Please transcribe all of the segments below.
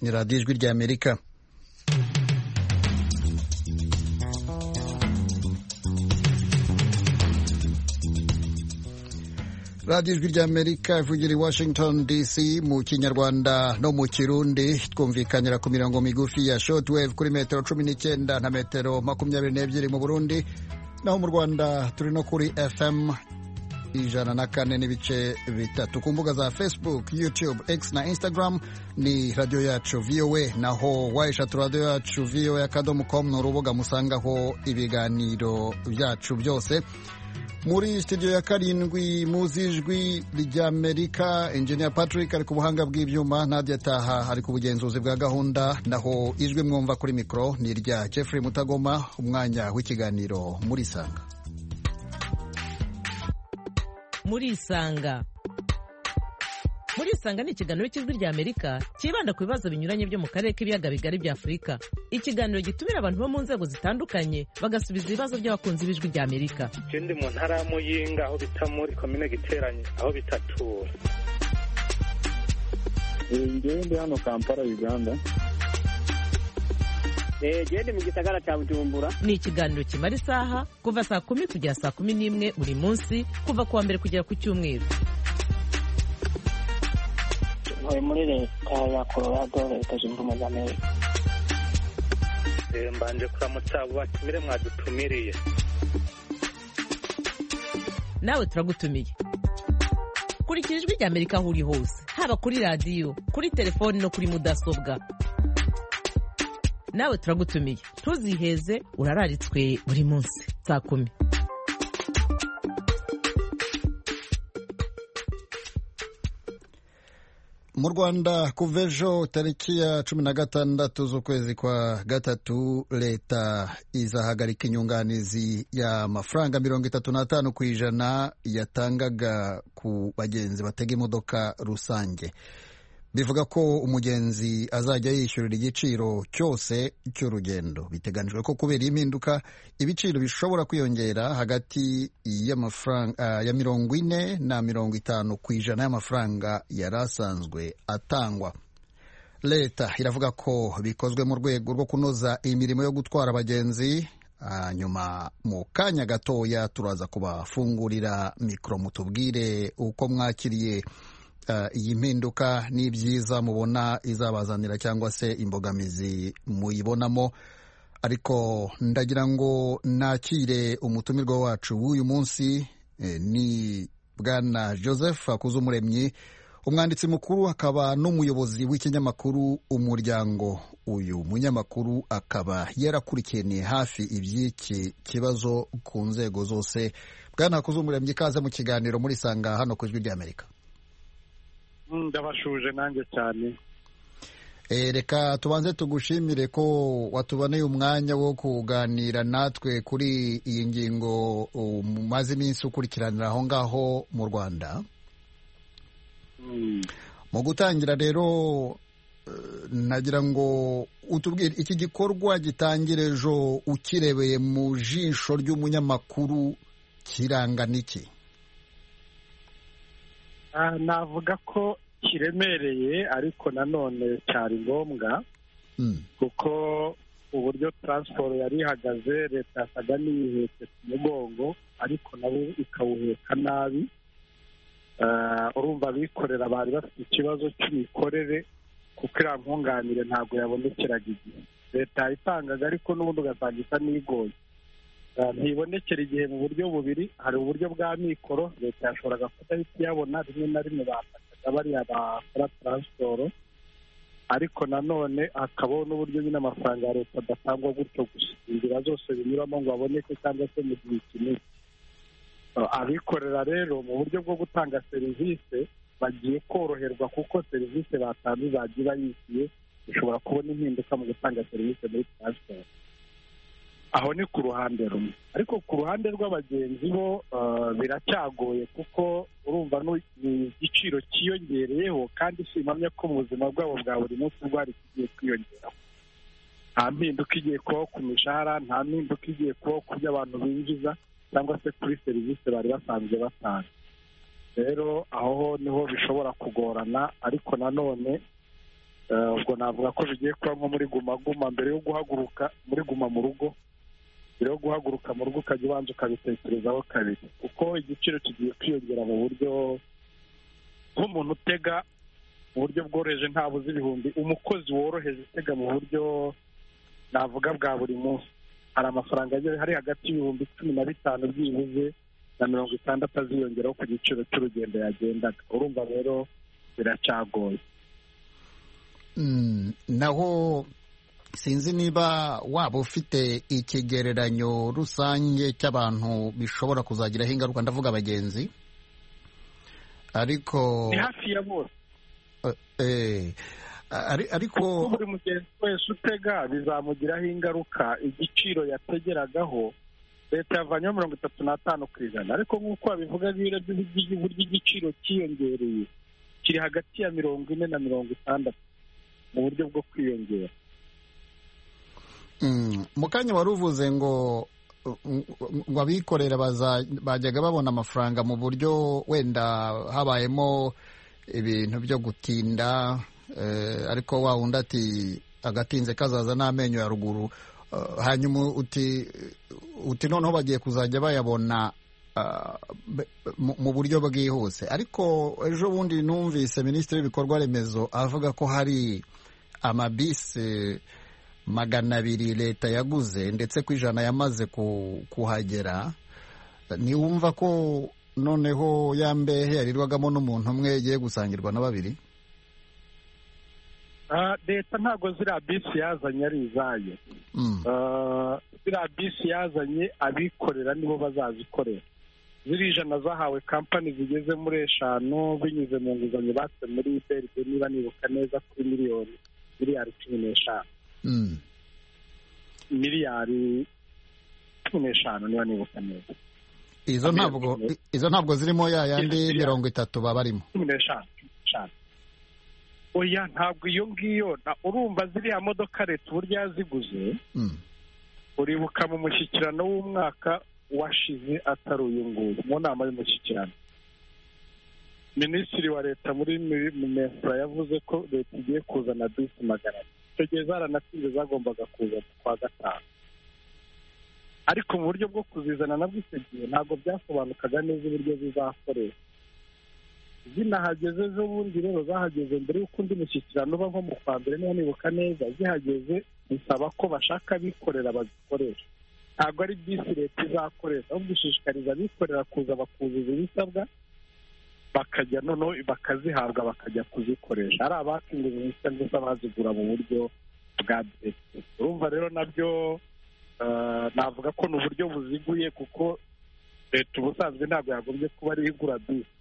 ni radiyo ijwi ry'Amerika. radiyo ijwi ry'Amerika ivugira i Washington DC mu kinyarwanda no mu kirundi, twumvikanira ku mirongo migufi ya shortwave kuri metero 19 na metero 22 mu Burundi, naho mu Rwanda turi no kuri FM 104 n'ibice bitatu. Ku mbuga za Facebook, YouTube, X na Instagram ni radio yacu VOA, naho waishatu radio yacu voa.com no rubuga musangaho ibiganiro byacu byose. Muri studio ya karindwi muzijwi ry'Amerika, Engineer Patrick ari ku buhanga bw'ibyuma, Nadia Taha ari ku bugenzuzi bwa gahunda, naho ijwi mwumva kuri mikro ni rya Jeffrey Mutagoma. Umwanya w'ikiganiro muri Sanga. Muri Sanga ni ikiganiro cy'ijwi ry'Amerika kibanda ku bibazo binyuranye byo mu karere k'ibiyaga bigari bya Afurika. Ikiganiro gitumira abantu bo mu nzego zitandukanye bagasubiza ibibazo by'abakunzi b'ijwi ry'Amerika. Ikindi mu ntara ya Muyinga aho bita muri komine Giteranye aho bitatura. Ndi hano Kampala, Uganda. Ndi mu gisagara cya Bujumbura. Ni ikiganiro kimara isaha kuva saa 10 kugera saa 11 buri munsi, kuva kuwa mbere kugera ku cyumweru. Muri leta ya Colorado, Leta Zunze Ubumwe za Amerika. Mbanje kuramutsa abo batumire mwadutumiriye. Nawe turagutumiye. Kurikira ijwi ry'Amerika aho uri hose, haba kuri radio, kuri telefoni no kuri mudasobwa. Nawe turagutumiye, ntuziheze, urararitswe buri munsi saa 10. Mu Rwanda kuva ejo tariki ya 16 z'ukwezi kwa gatatu, leta izahagarika inyunganizi y'amafaranga 35 ku ijana yatangaga ku bagenzi batega imodoka rusange. Bivuga ko umugenzi azajya yishyurira igiciro cyose cy'urugendo. Biteganijwe ko kubera impinduka ibiciro bishobora kwiyongera hagati y'amafaranga ya 40 na 50 ku ijana y'amafaranga yarasanzwe atangwa. Leta iravuga ko bikozwe mu rwego rwo kunoza imirimo yo gutwara abagenzi. Nyuma mu kanya gatoya turaza kubafungurira mikro mutubwire uko mwakiriye iyi mpinduka n'ibyiza mubona izabazanira cyangwa se imbogamizi muyibonamo. Ariko ndagira ngo nakire umutumirwa wacu w'uyu munsi, ni Bwana Joseph Akuzumuremyi, umwanditsi mukuru akaba n'umuyobozi w'ikinyamakuru Umuryango. Uyu munyamakuru akaba yarakurikiye hafi iby'iki kibazo ku nzego zose. Bwana Akuzumuremyi, kaze mu kiganiro muri Sanga hano ku ijwi ry'Amerika. Ndabashuje nanjye cyane. Reka tubanze tugushimire ko watuboneye umwanya wo kuganira natwe kuri iyi ngingo umaze iminsi ukurikiranira aho ngaho mu Rwanda. Mu gutangira rero nagira ngo utubwire iki gikorwa gitangira ejo, ukirebeye mu jisho ry'umunyamakuru kiranga niki? Navuga ko kiremereye, ariko nanone cyari ngombwa kuko uburyo transport yari ihagaze, leta yasaga n'iyihetse ku mugongo ariko nabo ikawuheka nabi. Urumva abikorera bari bafite ikibazo cy'imikorere kuko iriya nkunganire ntabwo yabonekeraga igihe leta itangaga, ariko n'ubundi ugasanga isa n'igoye. Ntibonekera igihe mu buryo bubiri. Hari uburyo bwa mikoro, leta yashoboraga kudahita iyabona, rimwe na rimwe bafataga bariya bakora transport, ariko nanone hakabaho n'uburyo nyine amafaranga ya leta adatangwa gutyo gusa, inzira zose binyuramo ngo aboneke cyangwa se mu gihe kinini. Abikorera rero mu buryo bwo gutanga serivisi bagiye koroherwa, kuko serivisi batanze zagiye bayishyuye, ushobora kubona impinduka mu gutanga serivisi muri transport. Aho ni ku ruhande rumwe, ariko ku ruhande rw'abagenzi bo biracyagoye, kuko urumva ni igiciro cyiyongereyeho, kandi simpamya ko mu buzima bwabo bwa buri munsi bwari kigiye kwiyongeraho. Nta mpinduka igiye kubaho ku mishahara, nta mpinduka igiye kubaho ku byo abantu binjiza cyangwa se kuri serivisi bari basanzwe batanga. Rero aho niho bishobora kugorana, ariko nanone ubwo navuga ko bigiye kuba nko muri Guma Guma mbere yo guhaguruka muri Guma mu rugo, mbere yo guhaguruka mu rugo ukajya ubanza ukabitekerezaho kabiri, kuko igiciro kigiye kwiyongera mu buryo nk'umuntu utega mu buryo bworoheje ntabuze ibihumbi, umukozi woroheje utega mu buryo navuga bwa buri munsi hari amafaranga hari hagati y'ibihumbi 15 byibuze na 60 aziyongeraho ku giciro cy'urugendo yagendaga. Urumva rero biracyagoye. Naho sinzi niba waba ufite ikigereranyo rusange cy'abantu bishobora kuzagiraho ingaruka, ndavuga abagenzi, ariko ni hafi ya bose. Ariko buri mugenzi wese utega bizamugiraho ingaruka. Igiciro yategeragaho leta yavanyeho 35%, ariko nk'uko babivuga ibiro by'igihugu ry'igiciro cyiyongereye kiri hagati ya 40 na 60 mu buryo bwo kwiyongera. Mu kanya wari uvuze ngo abikorera bajyaga babona amafaranga mu buryo wenda habayemo ibintu byo gutinda, ariko wa wundi ati agatinze kazaza n'amenyo ya ruguru. Hanyuma uti noneho bagiye kuzajya bayabona mu buryo bwihuse. Ariko ejo bundi numvise Minisitiri w'Ibikorwa Remezo avuga ko hari amabisi 200 leta yaguze ndetse ku 100 yamaze kuhagera. Niwumva ko noneho ya mbehe yarirwagamo n'umuntu umwe igiye gusangirwa na babiri? Leta ntabwo ziriya bisi yazanye ari izayo. Ziriya bisi yazanye abikorera nibo bazazikorera. Ziri 100 zahawe kampani zigeze muri 5 binyuze mu nguzanyo batse muri BRD, niba nibuka neza, kuri miliyari 15. Miliyari 15 niba nibuka neza. Izo ntabwo zirimo ya yandi 30 baba barimo. 15. Oya, ntabwo iyo ngiyo. Urumva ziriya modoka leta uburyo yaziguze, uribuka mu mushyikirano w'umwaka washize atari uyu nguyu, mu nama y'umushyikirano, Minisitiri wa leta muri Minefra yavuze ko leta igiye kuzana bisi 100. Icyo gihe zaranatsinze, zagombaga kuza kwa gatanu, ariko mu buryo bwo kuzizana nabwo icyo gihe ntabwo byasobanukaga neza uburyo zizakoreshwa. Zinahageze ejo bundi rero, zahageze mbere y'uko undi mushyikirano uba nko mu kwa mbere niba nibuka neza. Zihageze bisaba ko bashaka abikorera bazikoresha, ntabwo ari bisi leta izakoresha, ahubwo ishishikariza abikorera kuza bakuzuza ibisabwa, bakajya noneho bakazihabwa bakajya kuzikoresha. Hari abakinguza cyangwa se abazigura mu buryo bwa direct. Urumva rero nabyo navuga ko ni uburyo buziguye, kuko leta ubusanzwe ntabwo yagombye kuba ari igura bisi.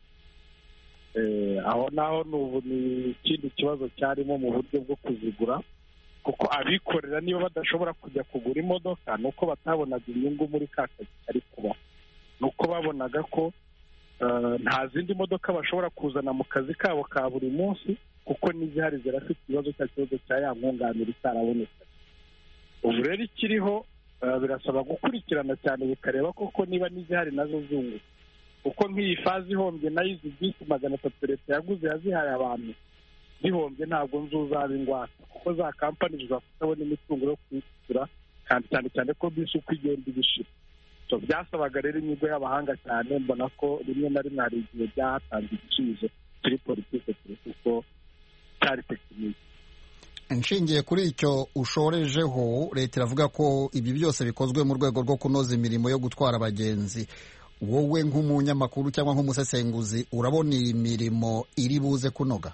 Aho naho ni ikindi kibazo cyarimo mu buryo bwo kuzigura, kuko abikorera niba badashobora kujya kugura imodoka ni uko batabonaga inyungu muri ka kazi kari kuba, ni uko babonaga ko nta zindi modoka bashobora kuzana mu kazi kabo ka buri munsi, kuko n'izihari zirafite ikibazo cya ya nkunganire itaraboneka. Ubu rero ikiriho birasaba gukurikirana cyane bikareba koko niba n'izihari nazo zunguka, kuko nk'iyi fazi ihombye nayo izi bisi 300 leta yaguze yazihaye abantu zihombye, ntabwo nzuzaba ingwate, kuko za kampani zizakutabona imitungo yo kwishyura, kandi cyane ko bisi uko igenda ibishira. Byasabaga rero inyigo y'abahanga cyane. Mbona ko rimwe na rimwe hari igihe byahatanze igisubizo kuri politiki kuko cyari tekiniki. Nshingiye kuri icyo ushorejeho, leta iravuga ko ibi byose bikozwe mu rwego rwo kunoza imirimo yo gutwara abagenzi. Wowe nk'umunyamakuru cyangwa nk'umusesenguzi urabona iyi mirimo iri buze kunoga?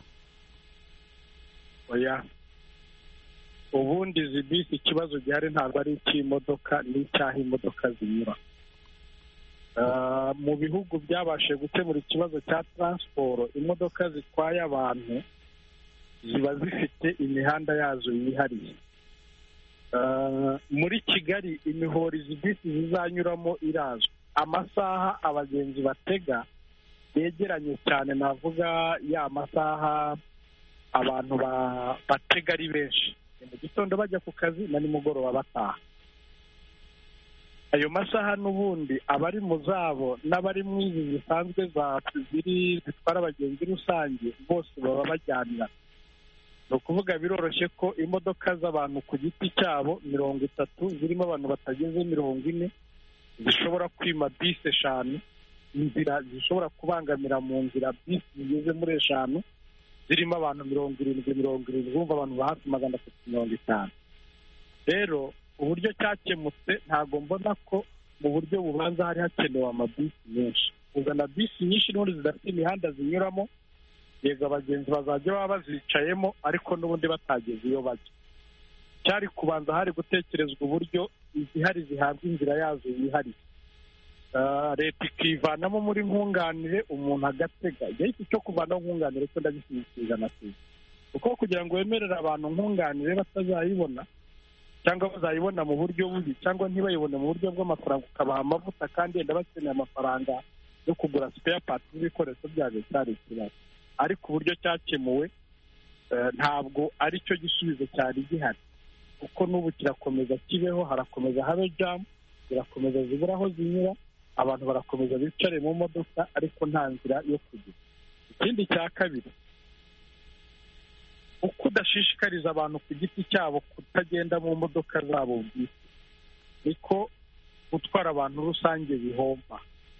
Oya, ubundi izi bisi ikibazo gihari ntabwo ari icy'imodoka, ni icyaho imodoka zinyura. Mu bihugu byabashije gukemura ikibazo cya taransiporo, imodoka zitwaye abantu ziba zifite imihanda yazo yihariye. Muri Kigali imihoro izi bisi zizanyuramo irazwi, amasaha abagenzi batega yegeranye cyane, navuga ya masaha abantu batega ari benshi, mu gitondo bajya ku kazi na nimugoroba bataha. Ayo masaha n'ubundi abari mu zabo n'abari mu izi zisanzwe zitwara abagenzi rusange bose baba bajyanira. ni ukuvuga biroroshye ko imodoka z'abantu ku giti cyabo 30 zirimo abantu batageze 40 zishobora kwima bisi 5, inzira zishobora kubangamira mu nzira bisi zigeze muri 5 zirimo abantu 70 bumva abantu hafi 350. rero uburyo cyakemutse ntabwo mbona ko mu buryo bubanza hari hakenewe amabisi menshi. kuzana bisi nyinshi n'ubundi zidafite imihanda zinyuramo, yego abagenzi bazajya baba bazicayemo ariko n'ubundi batageze iyo bajya. cyari kubanza hari gutekerezwa uburyo izihari zihabwa inzira yazo yihariye, leta ikivanamo muri nkunganire umuntu agatega. igihe cyo kuvanaho nkunganire ko ndabishyikiriza na sida, kuko kugira ngo wemerere abantu nkunganire batazayibona cyangwa bazayibona mu buryo bubi cyangwa ntibayibone mu buryo bw'amafaranga ukabaha amavuta kandi yenda bakeneye amafaranga yo kugura spare parts n'ibikoresho byabo, cyari ikibazo. ariko uburyo cyakemuwe ntabwo ari cyo gisubizo cyari gihari, kuko n'ubu kirakomeza kibeho, harakomeza habe jamu, zirakomeza zibura aho zinyura, abantu barakomeza bicare mu modoka ariko nta nzira yo kugira. ikindi cya kabiri, uko udashishikariza abantu ku giti cyabo kutagenda mu modoka zabo bwite, niko gutwara abantu rusange bihomba.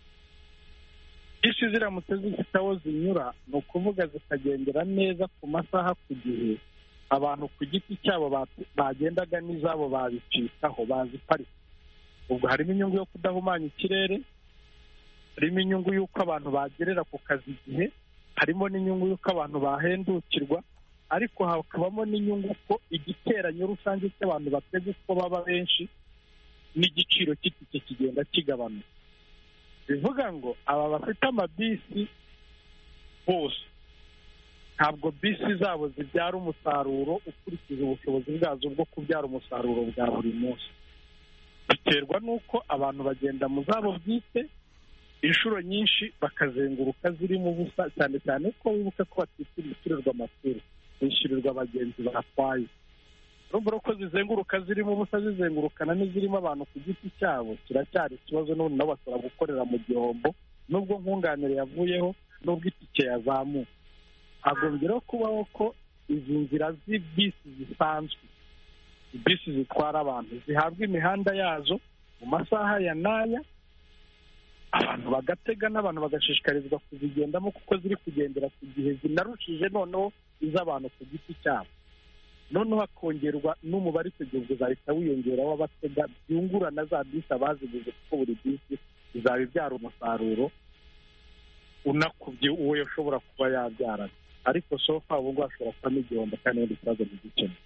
isi ziramutse zifite aho zinyura, ni ukuvuga zikagendera neza ku masaha ku gihe, abantu ku giti cyabo bagendaga n'izabo babicikaho baziparika. ubwo harimo inyungu yo kudahumanya ikirere, harimo inyungu y'uko abantu bagerera ku kazi igihe, harimo n'inyungu y'uko abantu bahendukirwa, ariko hakabamo n'inyungu ko igiteranyo rusange cy'abantu bateze uko baba benshi n'igiciro cy'itike kigenda kigabanuka. bivuga ngo aba bafite amabisi bose ntabwo bisi zabo zibyara umusaruro ukurikije ubushobozi bwazo bwo kubyara umusaruro bwa buri munsi. biterwa n'uko abantu bagenda mu zabo bwite inshuro nyinshi bakazenguruka zirimo ubusa, cyane cyane ko wibuke ko batishyurirwa amaturo, bishyurirwa abagenzi batwaye. urumva ko zizenguruka zirimo ubusa zizengurukana n'izirimo abantu ku giti cyabo, kiracyari ikibazo. n'ubundi nabo bashobora gukorera mu gihombo nubwo nkunganire yavuyeho, nubwo itike yazamuka. hagombyeho kubaho ko izi nzira z'ibisi zisanzwe, bisi zitwara abantu, zihabwa imihanda yazo mu masaha ya n'aya, abantu bagatega n'abantu bagashishikarizwa kuzigendamo kuko ziri kugendera ku gihe, zinarushije noneho iz'abantu ku giti cyabo. noneho hakongerwa n'umubare icyo gihe uzahita wiyongera w'abatega, byungurana za bisi abaziguze, kuko buri bisi izaba ibyara umusaruro unakubye uwo yashobora kuba yabyarana. ariko sofa ubu ngubu hashobora kubamo igihombo kandi n'ibindi bibazo ntibikemure.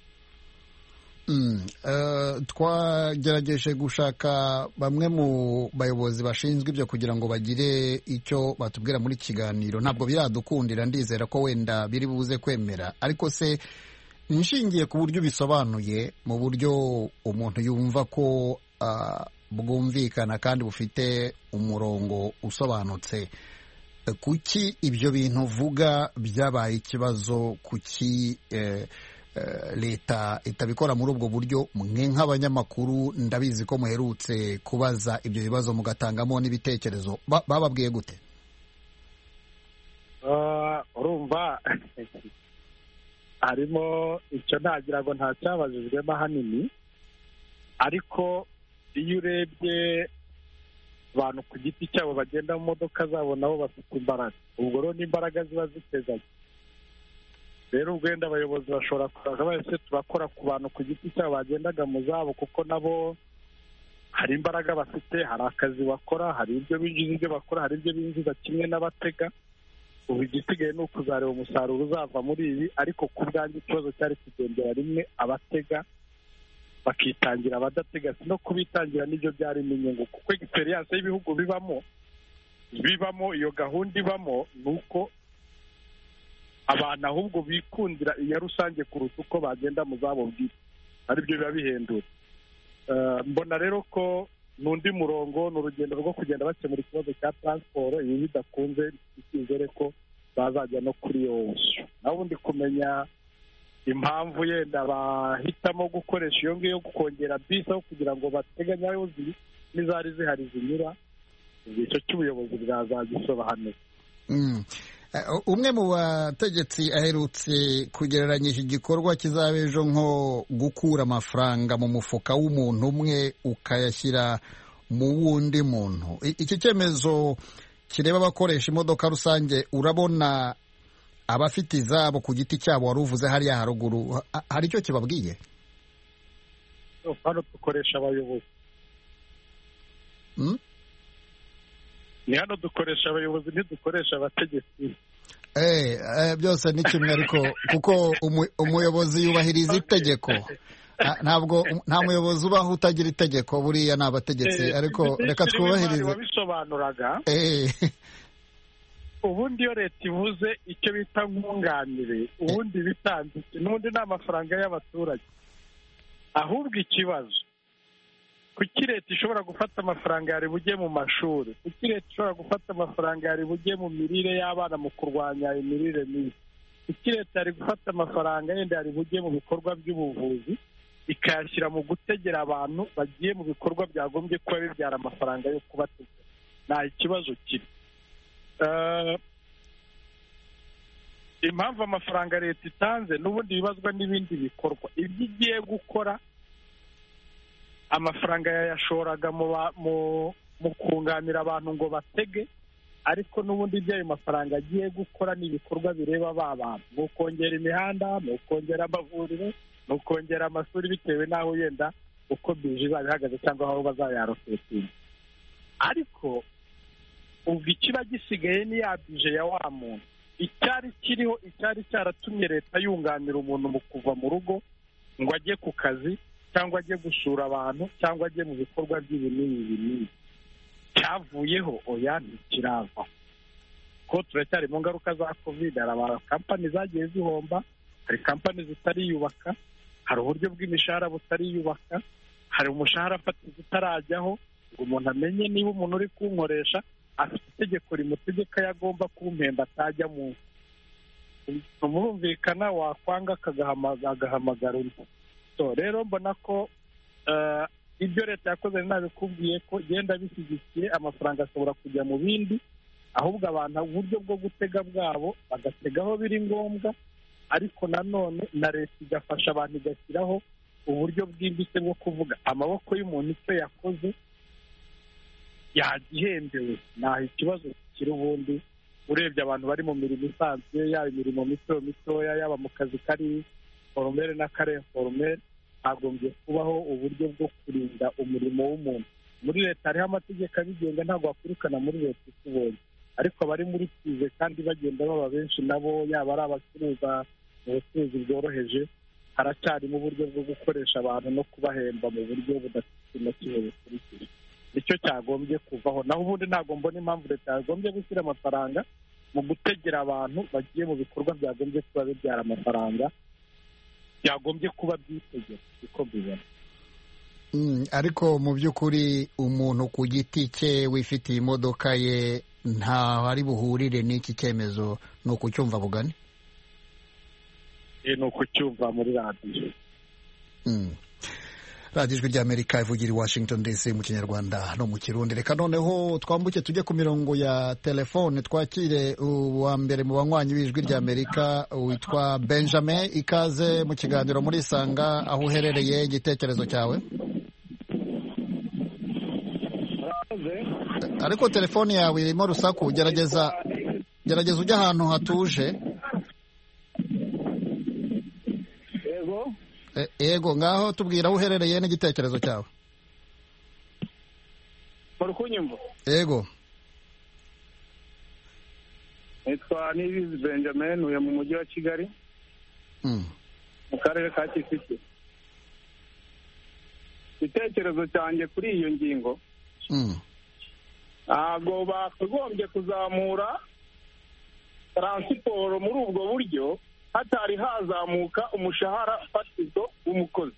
twagerageje gushaka bamwe mu bayobozi bashinzwe ibyo kugira ngo bagire icyo batubwira muri kiganiro, ntabwo biradukundira. ndizera ko wenda biri buze kwemera, ariko se nshingiye ku buryo bisobanuye mu buryo umuntu yumva ko bwumvikana kandi bufite umurongo usobanutse, kuki ibyo bintu uvuga byabaye ikibazo? kuki leta itabikora muri ubwo buryo? mwe nk'abanyamakuru ndabizi ko muherutse kubaza ibyo bibazo mugatangamo n'ibitekerezo, bababwiye gute? urumva harimo icyo ntagira ngo nta cyabajijwemo ahanini, ariko iyo urebye abantu ku giti cyabo bagenda mu modoka zabo nabo bafite imbaraga, ubwo rero n'imbaraga ziba zitezanye. rero wenda abayobozi bashobora kuzaza bahise turakora ku bantu ku giti cyabo bagendaga mu zabo, kuko nabo hari imbaraga bafite, hari akazi bakora, hari ibyo binjiza, ibyo bakora, hari ibyo binjiza kimwe n'abatega. ubu igisigaye ni ukuzareba umusaruro uzava muri ibi, ariko ku bwanjye ikibazo cyari kugendera rimwe abatega bakitangira abadatega, no kubitangira n'ibyo byarimo inyungu, kuko egisperiyanse y'ibihugu bibamo iyo gahunda ibamo, ni uko abantu ahubwo bikundira iya rusange kuruta uko bagenda mu zabo bwite, aribyo biba bihendura. mbona rero ko n'undi murongo, ni urugendo rwo kugenda bakemura ikibazo cya taransiporo. ibi bidakunze icyizere ko bazajya no kuri yose, naho ubundi kumenya impamvu yenda bahitamo gukoresha iyo ngiyo kongera bisi aho kugira ngo bateganye aho n'izari zihari zinyura, icyo cy'ubuyobozi bwazagisobanura. umwe mu bategetsi aherutse kugereranya iki gikorwa kizaba ejo nko gukura amafaranga mu mufuka w'umuntu umwe ukayashyira mu wundi muntu. Iki cyemezo kireba abakoresha imodoka rusange, urabona abafite izabo ku giti cyabo wari uvuze hariya haruguru, hari icyo kibabwiye? Hano dukoresha abayobozi, ni hano dukoresha abayobozi, ntidukoresha abategetsi. Byose ni kimwe, ariko kuko umuyobozi yubahiriza itegeko. Nta muyobozi ubaho utagira itegeko, buriya ni abategetsi. Ariko reka twubahirize. Wabisobanuraga ubundi iyo leta ivuze icyo bita nkunganire, ubundi bitanditse n'ubundi ni amafaranga y'abaturage. Ahubwo ikibazo, kuki leta ishobora gufata amafaranga yari bujye mu mashuri, kuki leta ishobora gufata amafaranga yari bujye mu mirire y'abana mu kurwanya imirire mibi, kuki leta yari gufata amafaranga yenda yari bujye mu bikorwa by'ubuvuzi ikayashyira mu gutegera abantu bagiye mu bikorwa byagombye kuba bibyara amafaranga yo kubategera? nta ikibazo kiri. Impamvu amafaranga leta itanze n'ubundi bibazwa n'ibindi bikorwa. Ibyo igiye gukora amafaranga yayashoraga mu kunganira abantu ngo batege, ariko n'ubundi by'ayo mafaranga agiye gukora ni ibikorwa bireba ba bantu, ni ukongera imihanda, ni ukongera amavuriro, ni ukongera amashuri, bitewe n'aho yenda uko bije izaba ihagaze cyangwa aho bazayaroketinga. Ariko ubwo ikiba gisigaye ni ya bije ya wa muntu. Icyari kiriho, icyari cyaratumye leta yunganira umuntu mu kuva mu rugo ngo ajye ku kazi cyangwa ajye gusura abantu cyangwa ajye mu bikorwa by'ibinini, cyavuyeho oya ntikirava, ko turacyari mu ngaruka za covid. Hari kampani zagiye zihomba, hari kampani zitariyubaka, hari uburyo bw'imishahara butariyubaka, hari umushahara fatizo utarajyaho ngo umuntu amenye niba umuntu uri kunkoresha afite itegeko rimutegeka yagomba kumpemba atajya mu murumvikana, wakwanga agahamagara undi. So rero mbona ko ibyo leta yakoze nabikubwiye ko genda bishyigikiye, amafaranga ashobora kujya mu bindi, ahubwo abantu uburyo bwo gutega bwabo bagategaho biri ngombwa, ariko nanone na leta igafasha abantu, igashyiraho uburyo bwimbitse bwo kuvuga amaboko y'umuntu icyo yakoze yagihembewe. Ntaho ikibazo kiri. Ubundi urebye abantu bari mu mirimo isanzwe, yaba imirimo mitoya, yaba mu kazi kari foromere n'akari inforomere, hagombye kubaho uburyo bwo kurinda umurimo w'umuntu. Muri leta hariho amategeko abigenga, ntabwo wakwirukana muri leta ikubonye, ariko abari muri kize kandi bagenda baba benshi nabo, yaba ari abacuruza mu bucuruzi bworoheje, haracyarimo uburyo bwo gukoresha abantu no kubahemba mu buryo budafite na kimwe bukurikira. Nicyo cyagombye kuvaho. Naho ubundi ntabwo mbona impamvu leta yagombye gushyira amafaranga mu gutegera abantu bagiye mu bikorwa byagombye kuba bibyara amafaranga, byagombye kuba byitegera uko mbibona. Ariko mu by'ukuri umuntu ku giti cye wifitiye imodoka ye ntaho ari buhurire n'iki cyemezo, ni ukucyumva bugani? Ni ukucyumva muri radiyo. radiyo ijwi ry'Amerika ivugira i Washington DC mu Kinyarwanda no mu Kirundi. Reka noneho twambuke tujye ku mirongo ya telefone, twakire uwa mbere mu banywanyi b'ijwi ry'Amerika witwa Benjamin. Ikaze mu kiganiro muri Isanga, aho uherereye, igitekerezo cyawe. Ariko telefone yawe irimo rusaku, gerageza ujya ahantu hatuje. Yego, ngaho tubwira aho uherereye n'igitekerezo cyawe. Muri kunyumva? Yego. Nitwa Niyibizi Benjamin, uyu mu mujyi wa Kigali, mu karere ka Kicukiro. Igitekerezo cyanjye kuri iyo ngingo, ntabwo bakagombye kuzamura taransiporo muri ubwo buryo hatari hazamuka umushahara fatizo w'umukozi,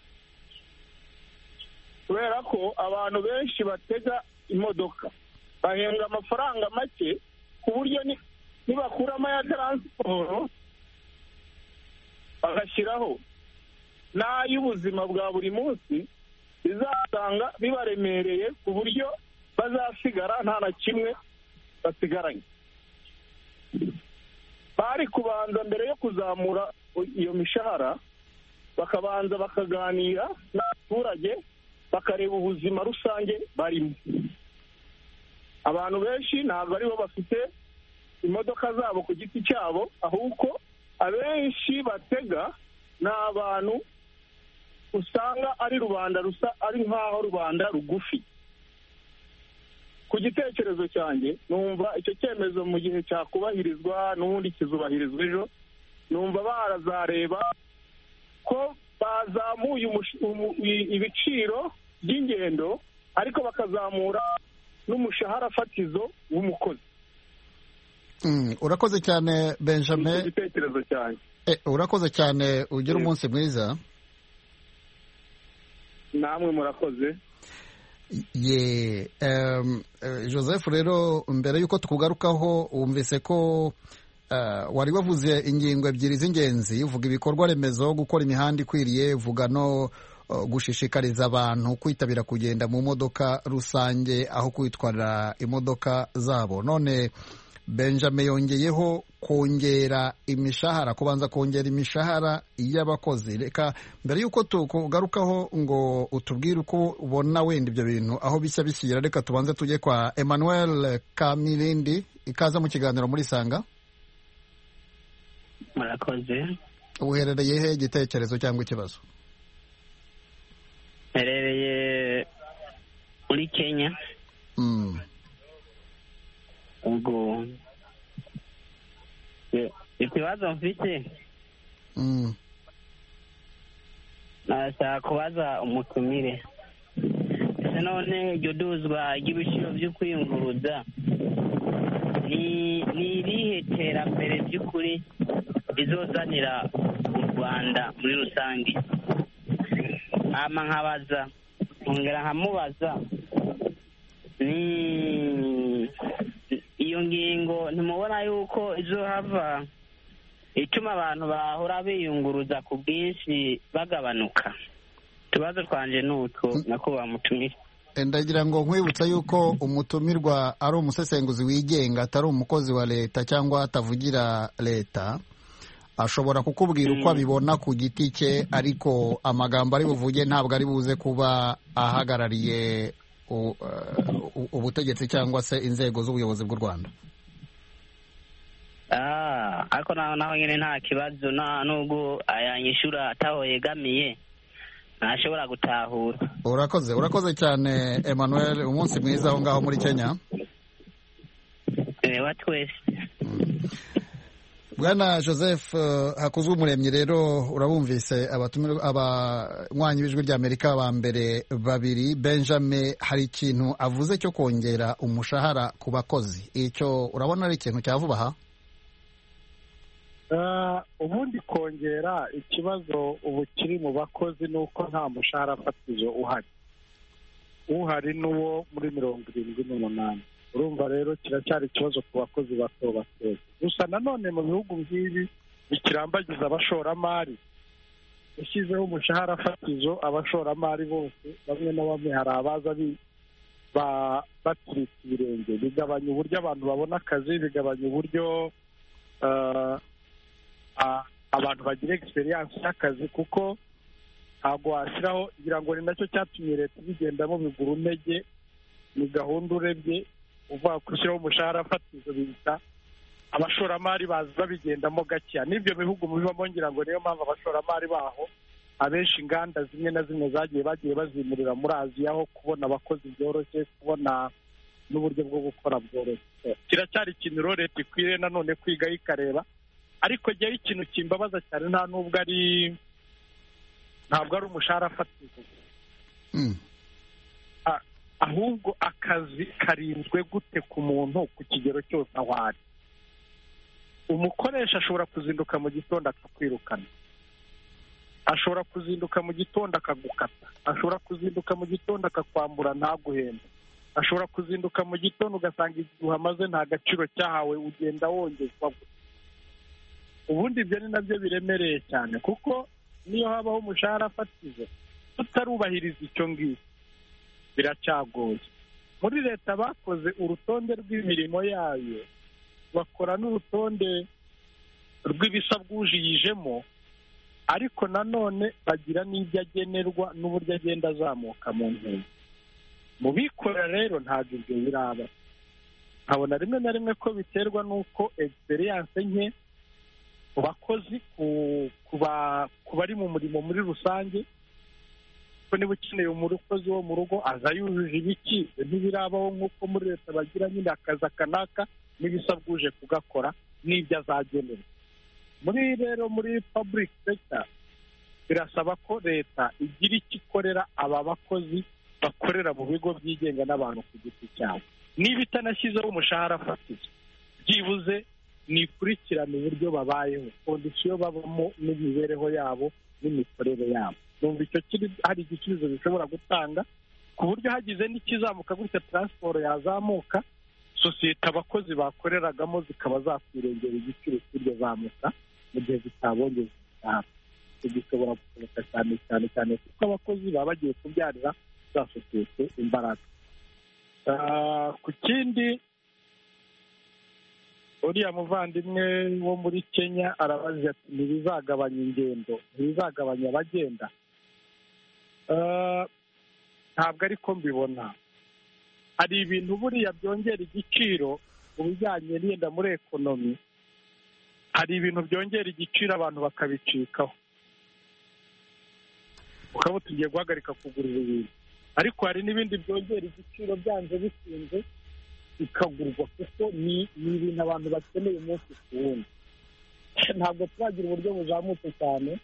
kubera ko abantu benshi batega imodoka bahembwa amafaranga make, ku buryo nibakuramo ya taransiporo bagashyiraho n'ay'ubuzima bwa buri munsi, bizasanga bibaremereye ku buryo bazasigara nta na kimwe basigaranye. bari kubanza mbere yo kuzamura iyo mishahara bakabanza bakaganira n'abaturage bakareba ubuzima rusange barimo. Abantu benshi ntabwo aribo bafite imodoka zabo ku giti cyabo, ahubwo abenshi batega ni abantu usanga ari rubanda ari nk'aho rubanda rugufi. Ku gitekerezo cyanjye numva icyo cyemezo mu gihe cyakubahirizwa n'ubundi kizubahirizwa ejo, numva barazareba ko bazamuye ibiciro by'ingendo ariko bakazamura n'umushahara fatizo w'umukozi. Urakoze cyane Benjamin. Igitekerezo cyanjye. Urakoze cyane, ugira umunsi mwiza. Namwe murakoze. Joseph, rero mbere y'uko tukugarukaho, wumvise ko wari wavuze ingingo ebyiri z'ingenzi, uvuga ibikorwa remezo, gukora imihanda ikwiriye, uvuga no gushishikariza abantu kwitabira kugenda mu modoka rusange aho kwitwara imodoka zabo. None Benjamin yongeyeho kongera imishahara, kubanza kongera imishahara y'abakozi. Reka mbere y'uko tukugarukaho ngo utubwire uko ubona wenda ibyo bintu aho bishya bishyira, reka tubanze tujye kwa Emmanuel Kamilindi. Ikaza mu kiganiro muri Sanga. Murakoze. Uherereye he, igitekerezo cyangwa ikibazo? Herereye muri Kenya. Ubwo ikibazo mfite nashaka kubaza umutumire, ese none iryo duzwa ry'ibiciro byo kwiyunguruza ni irihe terambere by'ukuri rizozanira u Rwanda muri rusange? Hama nkabaza, nkongera nkamubaza, ni iyo ngingo ntimubona yuko izohava ituma abantu bahora biyunguruza ku bwinshi bagabanuka? Utubazo twanje n'utwo nakubaha mutumire. Ndagira ngo nkwibutsa yuko umutumirwa ari umusesenguzi wigenga, atari umukozi wa leta cyangwa atavugira leta. Ashobora kukubwira uko abibona ku giti cye, ariko amagambo ari buvuge ntabwo ari buze kuba ahagarariye ubutegetsi cyangwa se inzego z'ubuyobozi bw'u Rwanda. Ariko naho nyine nta kibazo, nubwo ayanyishura ataho yegamiye ntashobora gutahura. Urakoze cyane Emmanuel, umunsi mwiza aho ngaho muri Kenya. Wa twese. Bwana Joseph Hakuzumuremyi, rero urabumvise abanywanyi b'ijwi ry'Amerika ba mbere babiri. Benjamin hari ikintu avuze cyo kongera umushahara ku bakozi, icyo urabona ari ikintu cya vuba aha? Ubundi kongera, ikibazo ubu kiri mu bakozi ni uko nta mushahara fatizo uhari n'uwo muri 78. Urumva rero kiracyari ikibazo ku bakozi bato bato. Gusa nanone mu bihugu nk'ibi bikirambagiza abashoramari, ushyizeho umushahara fatizo, abashoramari bose bamwe na bamwe hari abaza batiritse ibirenge. Bigabanya uburyo abantu babona akazi, bigabanya uburyo abantu bagira experience y'akazi, kuko ntabwo washyiraho, ngira ngo ni nacyo cyatumye leta ibigendamo bigura intege. Ni gahunda urebye uvuga gushyiraho umushahara fatizo, bita abashoramari baza bigendamo gakeya. N'ibyo bihugu bibamo, ngira ngo niyo mpamvu abashoramari baho abenshi inganda zimwe na zimwe bagiye bazimurira muri Aziya, aho kubona abakozi byoroshye, kubona n'uburyo bwo gukora bworoshye. Kiracyari ikintu rero leta ikwiriye nanone kwiga ikareba, ariko jyewe ikintu kimbabaza cyane ntabwo ari umushahara fatizo, ahubwo akazi karinzwe gute ku muntu ku kigero cyose aho ari. Umukoresha ashobora kuzinduka mu gitondo akakwirukana, ashobora kuzinduka mu gitondo akagukata, ashobora kuzinduka mu gitondo akakwambura ntaguhembe, ashobora kuzinduka mu gitondo ugasanga igihe uhamaze nta gaciro cyahawe, ugenda wongezwa. Ubundi ibyo ni nabyo biremereye cyane, kuko niyo habaho umushahara fatizo tutarubahiriza icyo ngicyo biracyagoye. Muri leta bakoze urutonde rw'imirimo yayo, bakora n'urutonde rw'ibisabwa yijemo, ariko nanone bagira n'ibyo agenerwa n'uburyo agenda azamuka mu ntego. Mu bikorera rero ntabwo ibyo biraba. Nkabona rimwe na rimwe ko biterwa n'uko experience nke ku bakozi, ku bari mu murimo muri rusange. Ko niba ukeneye umukozi wo mu rugo aza yujuje ibiki, ntibirabaho nk'uko muri leta bagira nyine akazi akanaka n'ibisabwa uje kugakora n'ibyo azagenera. Muri public sector birasaba ko leta igira icyo ikorera aba bakozi bakorera mu bigo byigenga n'abantu ku giti cyabo. Niba itanashyizeho umushahara fatizo, byibuze nikurikirana uburyo babayeho, kondisiyo babamo n'imibereho yabo n'imikorere yabo. Numva icyo hari igisubizo bishobora gutanga, ku buryo hagize n'ikizamuka gutya transport yazamuka, sosiyete abakozi bakoreragamo zikaba zakwirengera igiciro cy'iryo zamuka mu gihe zitabongeza umushahara. Gishobora gusohoka cyane kuko abakozi baba bagiye kubyarira za sosiyete imbaraga. Ku kindi, uriya muvandimwe wo muri Kenya arabaza ati ntibizagabanya ingendo, ntibizagabanya abagenda. Ntabwo ariko mbibona. Hari ibintu buriya byongera igiciro mu bijyanye n'iyenda muri ekonomi, hari ibintu byongera igiciro abantu bakabicikaho, ukaba tugiye guhagarika kugurira ibintu. Ariko hari n'ibindi byongera igiciro byanze bikunze bikagurwa, kuko ni ibintu abantu bakeneye umunsi ku wundi. Ntabwo turagira uburyo buzamutse cyane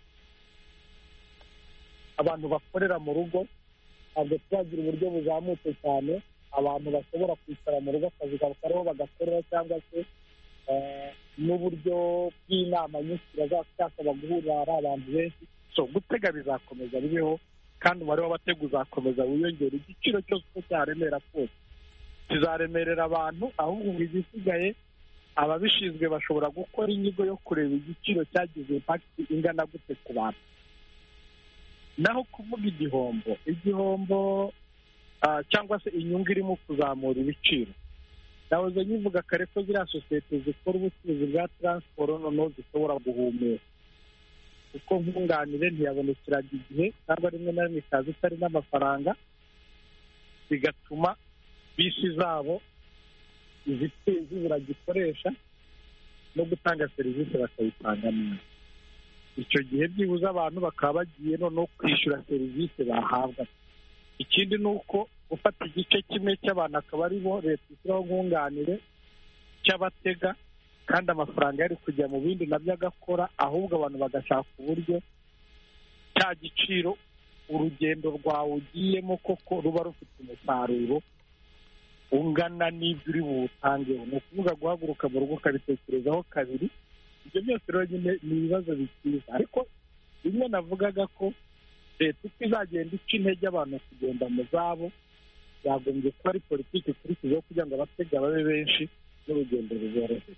abantu bakorera mu rugo, ntabwo turagira uburyo buzamutse cyane abantu bashobora kwicara mu rugo akazi kariho bagakorera, cyangwa se n'uburyo bw'inama nyinshi bazasaba guhurira ari abantu benshi. Gutega bizakomeza bibeho, kandi umubare w'abatega uzakomeza wiyongera. Igiciro cyose uko cyaremera kose kizaremerera abantu, ahubwo ngo igisigaye ababishinzwe bashobora gukora inyigo yo kureba igiciro cyagize impact ingana gute ku bantu. Naho kuvuga igihombo cyangwa se inyungu irimo kuzamura ibiciro, nahoze nyivuga kare ko ziriya sosiyete zikora ubucuruzi bwa transport noneho zishobora guhumeka, kuko nkunganire ntiyabonekeraga igihe, cyangwa rimwe na rimwe ikaza itari n'amafaranga, bigatuma bisi zabo zibura gikoresha no gutanga serivisi bakayitanga neza. Icyo gihe byibuze abantu bakaba bagiye noneho kwishyura serivisi bahabwa. Ikindi ni uko gufata igice kimwe cy'abantu akaba ari bo leta ishyiraho nkunganire cy'abatega, kandi amafaranga yari kujya mu bindi nabyo agakora, ahubwo abantu bagashaka uburyo cya giciro urugendo rwawe ugiyemo koko ruba rufite umusaruro ungana n'ibyo uri buwutangeho. Ni ukuvuga guhaguruka mu rugo ukabitekerezaho kabiri. Ibyo byose rero nyine ni ibibazo bikiza, ariko bimwe navugaga ko leta uko izagenda ica intege abantu kugenda mu zabo, yagombye kuba ari politiki ikurikijeho kugira ngo abatega babe benshi n'urugendo ruboroheye.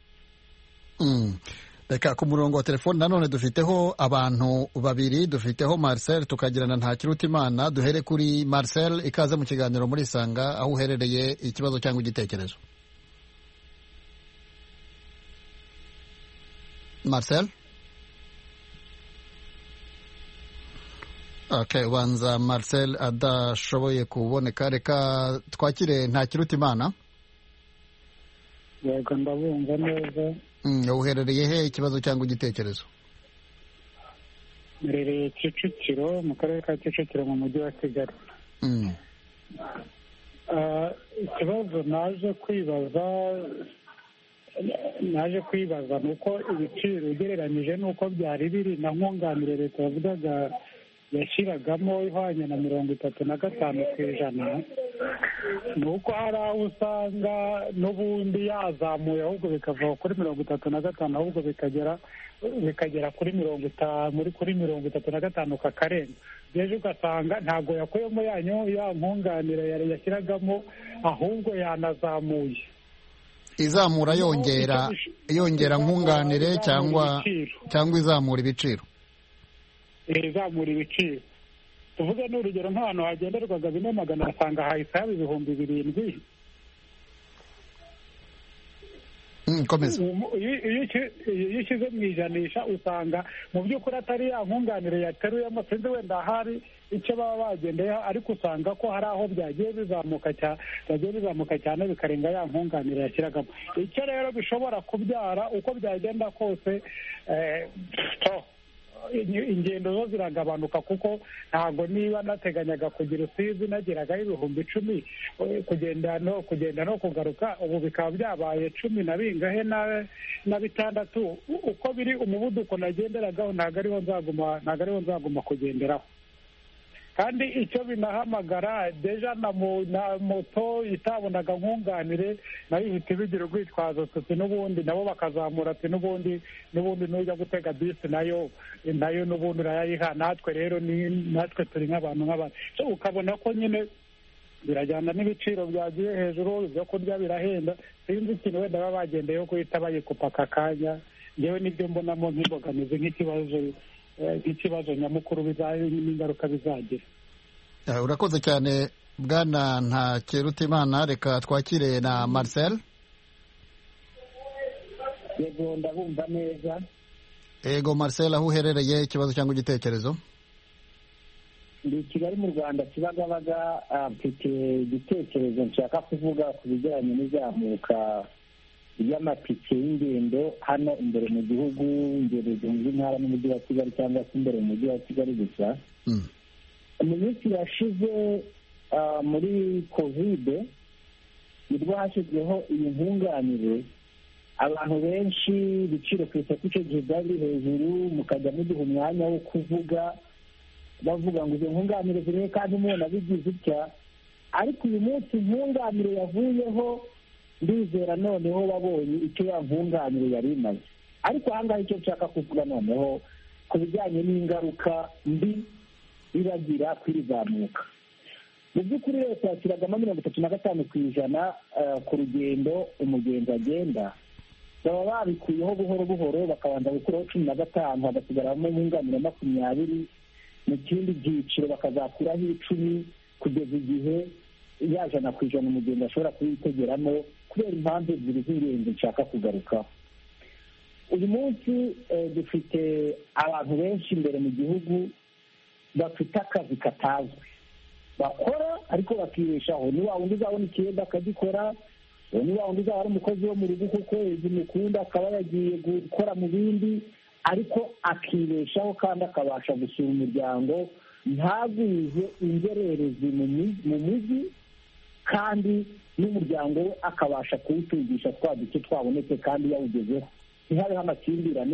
Reka ku murongo wa telefoni nanone dufiteho abantu babiri, dufiteho Marcel tukagirana Ntakirutimana. Duhere kuri Marcel, ikaze mu kiganiro muri Sanga, aho uherereye, ikibazo cyangwa igitekerezo. Marcel? Okay, ubanza Marcel adashoboye kuboneka. Reka twakire Ntakirutimana. Yego, ndabumva neza. Uherereye he, ikibazo cyangwa igitekerezo? Mherereye Kicukiro, mu karere ka Kicukiro mu mujyi wa Kigali. Ikibazo naje kwibaza ni uko ibiciro ugereranyije n'uko byari biri na nkunganire leta yavugaga yashyiragamo ihwanye na 35%, ni uko hari aho usanga n'ubundi yazamuye ahubwo bikava kuri 35%, ahubwo bikagera kuri 35 kakarenga. Ejo ugasanga ntabwo yakuyemo ya nkunganire yashyiragamo, ahubwo yanazamuye. Izamura yongera nkunganire cyangwa izamura ibiciro? Izamura ibiciro. Tuvuge n'urugero nk'ahantu hagenderwaga 400 asanga hahise haba 7,000. iyo ushyize mu ijanisha usanga mu by'ukuri atari ya nkunganire yateruyemo, sinzi wenda hari icyo baba bagendeyeho, ariko usanga ko hari aho byagiye bizamuka cyane bikarenga ya nkunganire yashyiragamo. icyo rero bishobora kubyara uko byagenda kose, ingendo zo ziragabanuka, kuko ntabwo niba nateganyaga kugira Rusizi nageragaho 10,000 kugenda no kugaruka, ubu bikaba byabaye 10 na bingahe na bitandatu. uko biri umuvuduko nagenderagaho ntabwo ariwo nzaguma kugenderaho. kandi icyo binahamagara deja na moto itabonaga nkunganire nayo ihita ibigira urwitwazo, tuti n'ubundi nabo bakazamura ati n'ubundi nujya gutega bisi nayo n'ubundi urayayiha. natwe rero natwe turi nk'abantu so ukabona ko nyine birajyana n'ibiciro byagiye hejuru, ibyo kurya birahenda. sinzi ikintu wenda baba bagendeyeho guhita bayikupa aka kanya. ngewe nibyo mbonamo nk'imbogamizi, nk'ikibazo nyamukuru n'ingaruka bizagira. urakoze cyane bwana Ntakirutimana. reka twakire na Marcel. yego ndabumva neza. Ego Marcel, aho uherereye, ikibazo cyangwa igitekerezo? ndi Kigali mu Rwanda, Kibagabaga. mfite igitekerezo nshaka kuvuga ku bijyanye n'izamuka ry'amatike y'ingendo hano imbere mu gihugu, ingendo mu ntara n'umujyi wa Kigali, cyangwa se imbere mu mujyi wa Kigali gusa. mu minsi yashize muri kovide nibwo hashyizweho iyi nkunganire. abantu benshi ibiciro ku isoko icyo gihe byari biri hejuru, mukajya muduha umwanya wo kuvuga bavuga ngo izo nkunganire zirihe kandi umuntu abigize utya. ariko uyu munsi nkunganire yavuyeho, ndizera noneho wabonye icyo ya nkunganire yari imaze. ariko aha ngaha icyo nshaka kuvuga noneho ku bijyanye n'ingaruka mbi biragira kwirizamuka. mu by'ukuri leta yashyiragamo 35% ku rugendo umugenzi agenda, baba babikuyeho buhoro buhoro, bakabanza gukuraho 15, hagasigaramo nkunganire 20, mu kindi byiciro bakazakuraho 10 kugeza igihe ya 100% umugenzi ashobora kuyitegeramo, kubera impamvu ebyiri z'ingenzi nshaka kugarukaho. uyu munsi dufite abantu benshi imbere mu gihugu bafite akazi katazwi bakora, ariko bakibeshaho. ni wa wundi uzabona ikiyenda akagikora, ni wa wundi uzaba ari umukozi wo mu rugo kuko mukunda akaba yagiye gukora mu bindi, ariko akibeshaho kandi akabasha gusura umuryango, ntagwize inzererezi mu mujyi, kandi n'umuryango we akabasha kuwutungisha twa duce twabonetse kandi yawugezeho, ntihabeho amakimbirane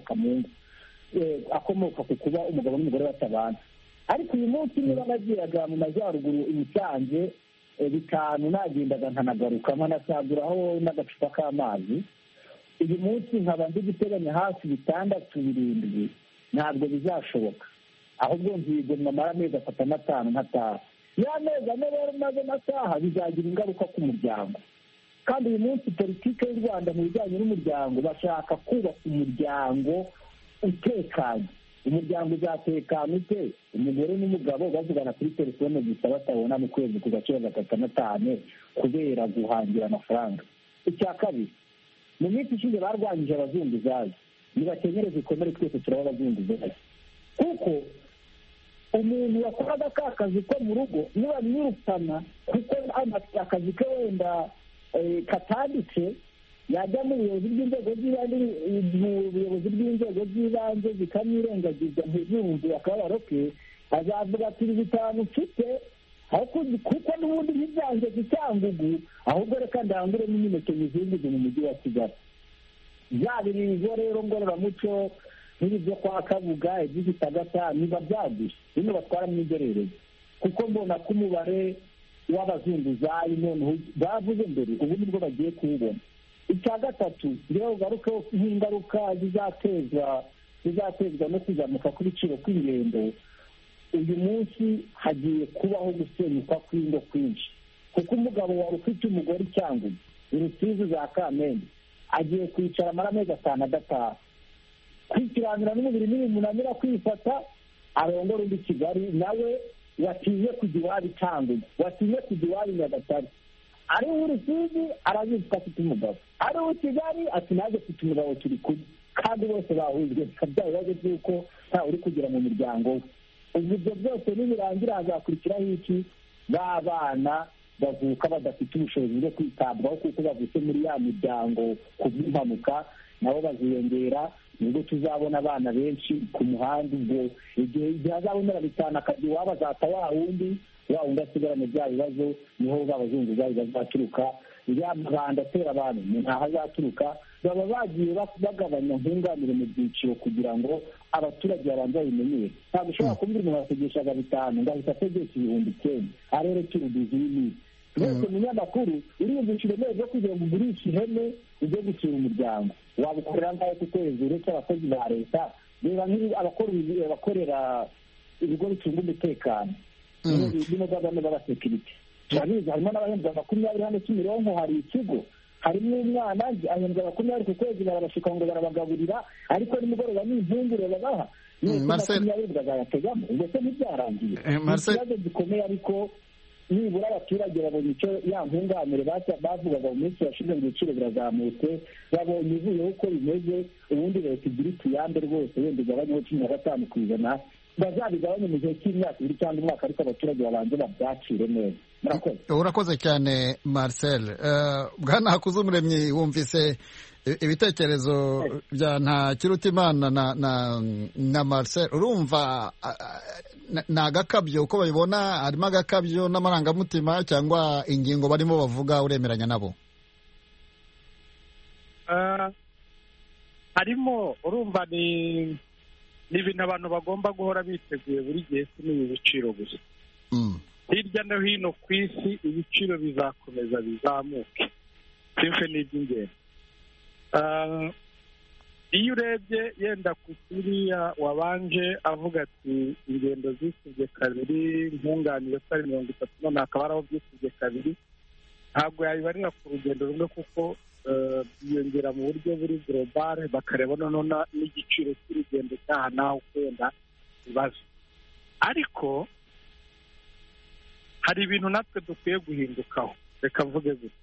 akomoka ku kuba umugabo n'umugore batabana. ariko uyu munsi niba nagiraga mu majyaruguru i Musanze 5 nagendaga nkanagaruka nkanasaguraho n'agacupa k'amazi, uyu munsi nkaba ndi guteganya hafi 6-7 ntabwo bizashoboka, ahubwo nzigomwa amara amezi 5 nkataha. ya mezi ane rero maze mataha bizagira ingaruka ku muryango. kandi uyu munsi politiki y'u Rwanda mu bijyanye n'umuryango bashaka kubaka umuryango utekanye. umuryango uzatekana ute? umugore n'umugabo bavugana kuri telefone gusa batabona mu kwezi ku gaciro 3-5 kubera guhangira amafaranga. icya kabiri, mu minsi ishize barwanyije abazunguzayi, nibakenyereze ikomere, twese turaba abazunguzayi, kuko umuntu wakoraga ka kazi ko mu rugo nibamwirukana kuko akazi ke wenda katanditse, yajya mu buyobozi bw'inzego z'ibanze zikamwirengagiza ntizumve akababaro ke, azavuga ati 5 mfite kuko n'ubundi ntibyanze Cyangugu, ahubwo reka ndangure n'imineke mizinguze mu mujyi wa Kigali. byaba ibigo rero ngororamuco n'ibi byo kwa Kabuga iby'Itagata niba byaguye bino batwara mw'ingererezi, kuko mbona ko umubare w'abazunguzayi noneho bavuze mbere ubu nibwo bagiye kuwubona. icya gatatu, rero ugarukeho nk'ingaruka zizatezwa no kuzamuka kw'ibiciro kw'ingendo. uyu munsi hagiye kubaho gusenyuka kw'ingo kwinshi, kuko umugabo wari ufite umugore i Cyangugu, Rusizi za Kamembe, agiye kwicara amara amezi 5 adataha, kwikiranira n'umubiri n'ibimunanira kwifata, arongora undi Kigali nawe watinye kujya iwabo i Cyangugu, watinye kujya iwabo i Nyagatare, ari uw'Urusizi arabizi ko afite umugabo, ari uw'i Kigali ati nanjye mfite umugabo turi kumwe, kandi bose bahujwe bya bibazo by'uko nta uri kugira mu muryango we. ubu ibyo byose nibirangira hazakurikiraho iki? ba bana bavuka badafite ubushobozi bwo kwitabwaho kuko bavutse muri ya miryango ku bw'impanuka, nabo baziyongera, nibwo tuzabona abana benshi ku muhanda. Ubwo igihe azabonera bitanu akazi iwabo azata wa wundi asigaranye bya bibazo, niho b'abazunguzayi bazaturuka, ya mabanda atera abantu ni ntaho azaturuka. baba bagiye bagabanya nkunganire mu byiciro kugira ngo abaturage babanza babimenyere. ntabwo ushobora kumbwira umuntu wategeshaga bitanu ngo ahita ategesha 9,000 arere cy'uruduzi w'iminsi. Mwese munyamakuru uriyumvisha iremere ryo kugira ngo ugurishe ihene ujye gusura umuryango, wabukorera ngaho ku kwezi uretse abakozi ba leta. reba abakorera ibigo bicunga umutekano bino b'abana b'abasekirite, turabizi harimo n'abahembwa 20 hano Kimironko. hari ikigo harimo umwana ahembwa 20 ku kwezi, barabashuka ngo barabagaburira, ariko nimugoroba n'impungure babaha Marcel bazayategamo. mbese ntibyarangiye, ikibazo gikomeye. ariko nibura abaturage babonye icyo ya nkunganire bavugaga mu minsi yashize ngo ibiciro birazamutse, babonye ivuyeho uko bimeze. ubundi leta igira ituyambe rwose, wenda igabanyeho 15%, bazabigabanye mu gihe cy'imyaka 2 cyangwa umwaka, ariko abaturage babanze babyakire neza. urakoze cyane Marcel. Bwana Hakuzumuremyi, wumvise ibitekerezo bya Ntakirutimana na Marcel. urumva ni agakabyo uko babibona? harimo agakabyo n'amarangamutima cyangwa ingingo barimo bavuga uremeranya nabo? harimo, urumva ni ibintu abantu bagomba guhora biteguye buri gihe, si n'ibi biciro gusa. hirya no hino ku isi ibiciro bizakomeza bizamuke, simfe ni iby'ingenzi. iyo urebye yenda ku kuriya wabanje avuga ati ingendo zisubye kabiri, nkunganire ko ari 30, none hakaba hari aho byisubye kabiri, ntabwo yabibarira ku rugendo rumwe kuko byiyongera mu buryo buri global, bakareba noneho n'igiciro cy'urugendo cyaha naho kwenda ibibazo. ariko hari ibintu natwe dukwiye guhindukaho, reka mvuge gutya.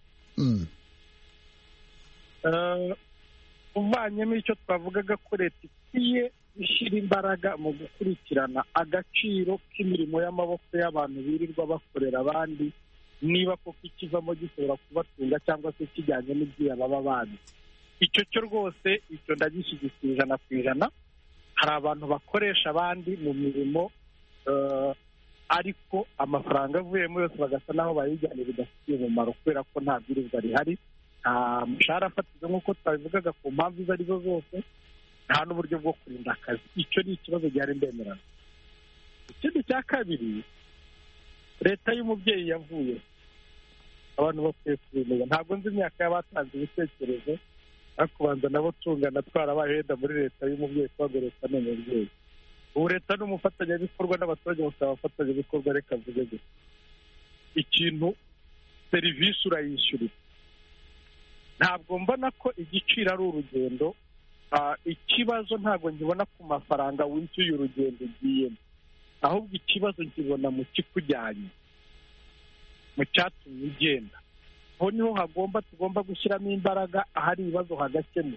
uvanyemo icyo twavugaga ko leta ikwiye gushyira imbaraga mu gukurikirana agaciro k'imirimo y'amaboko y'abantu birirwa bakorera abandi, niba koko ikivamo gishobora kubatunga cyangwa se kijyanye n'ibyuya baba bazi. icyo cyo rwose icyo ndagishyigikiye 100%. hari abantu bakoresha abandi mu mirimo, ariko amafaranga avuyemo yose bagasa naho bayijyana bidafitiye umumaro, kubera ko nta bwirizwa rihari, nta mushahara fatizo nk'uko twabivugaga ku mpamvu izo arizo zose, nta n'uburyo bwo kurinda akazi. icyo ni ikibazo gihari ndemerana. ikindi cya kabiri, leta y'umubyeyi yavuye, abantu bakwiye kubimenya. ntabwo nzi imyaka y'abatanze ibitekerezo, ariko kubanza nabo tungana twarabaye henda muri leta y'umubyeyi, kuko leta ni umubyeyi. ubu leta ni umufatanyabikorwa n'abaturage bose abafatanyabikorwa. reka mvuge gusa ikintu, serivisi urayishyurira. ntabwo mbona ko igiciro ari urugendo. ikibazo ntabwo nkibona ku mafaranga wishyuye urugendo ugiyemo, ahubwo ikibazo nkibona mu kikujyanye, mu cyatumye ugenda. aho niho tugomba gushyiramo imbaraga, ahari ibibazo hagakemuka.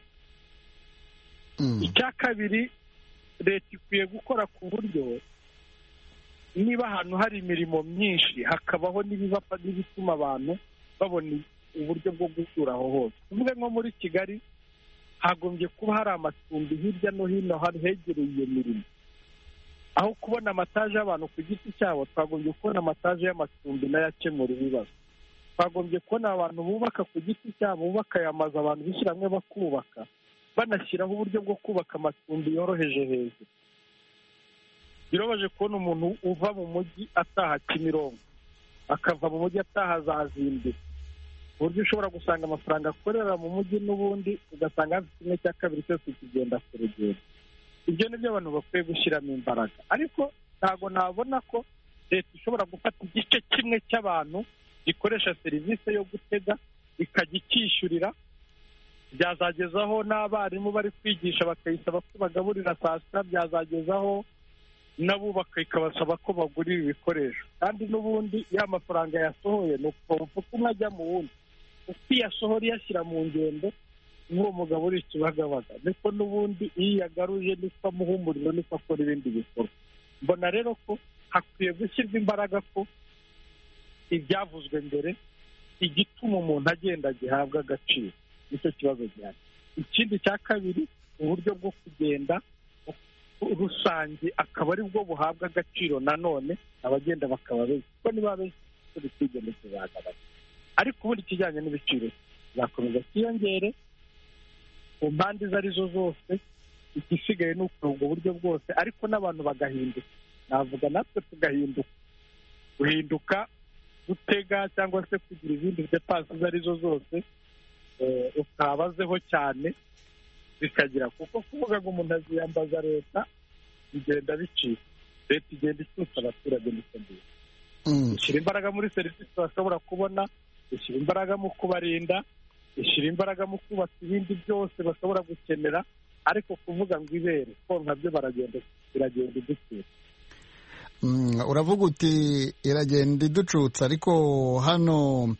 icya kabiri, leta ikwiye gukora ku buryo niba ahantu hari imirimo myinshi hakabaho n'ibituma abantu babona uburyo bwo gutura aho hose. tuvuge nko muri Kigali hagombye kuba hari amacumbi hirya no hino hegereye iyo mirimo. aho kubona amataje y'abantu ku giti cyabo, twagombye kubona amataje y'amacumbi nayo akemura ibibazo. twagombye kubona abantu bubaka ku giti cyabo, bubaka aya mazu, abantu bishyira hamwe bakubaka, banashyiraho uburyo bwo kubaka amacumbi yoroheje hejuru. birabaje kubona umuntu uva mu mujyi ataha Kimironko, akava mu mujyi ataha za Zimbabwe, uburyo ushobora gusanga amafaranga akorera mu mujyi n'ubundi ugasanga hafi 1/2 cyose kigenda ku rugendo. ibyo ni byo abantu bakwiye gushyiramo imbaraga. ariko ntabwo nabona ko leta ishobora gufata igice kimwe cy'abantu gikoresha serivisi yo gutega ikajya ikishyurira, byazagezaho n'abarimu bari kwigisha bakayisaba ko bagaburira saa sita, byazagezaho n'abubaka ikabasaba ko bagura ibi bikoresho, kandi n'ubundi ya mafaranga yasohoye ni ukuva umwe ajya mu wundi, uko iyasohora iyashyira mu ngendo nk'uwo mugabo uri Kibagabaga, niko n'ubundi iyo yagaruje niko amuha umuriro, niko akora ibindi bikorwa. Mbona rero ko hakwiye gushyirwa imbaraga ko ibyavuzwe mbere igituma umuntu agenda gihabwa agaciro, nicyo kibazo gihari. Ikindi cya kabiri, uburyo bwo kugenda rusange akaba ari bwo buhabwa agaciro, nanone abagenda bakaba benshi, kuko niba benshi turi kwigenda kuzagabanya, ariko ubundi ikijyanye n'ibiciro zakomeza kiyongere ku mpande izo arizo zose. Igisigaye ni ukuri ubwo buryo bwose, ariko n'abantu bagahinduka, navuga natwe tugahinduka, guhinduka gutega cyangwa se kugira izindi depanse izo arizo zose utabazeho cyane bikagira, kuko kuvuga ngo umuntu aziyambaza leta bigenda bicika, leta igenda isutsa abaturage n'isabire. Ishyira imbaraga muri serivisi bashobora kubona, ishyira imbaraga mu kubarinda, ishyira imbaraga mu kubaka ibindi byose bashobora gukenera, ariko kuvuga ngo ibere ko nkabyo biragenda idutse. Uravuga uti iragenda iducutsa, ariko hano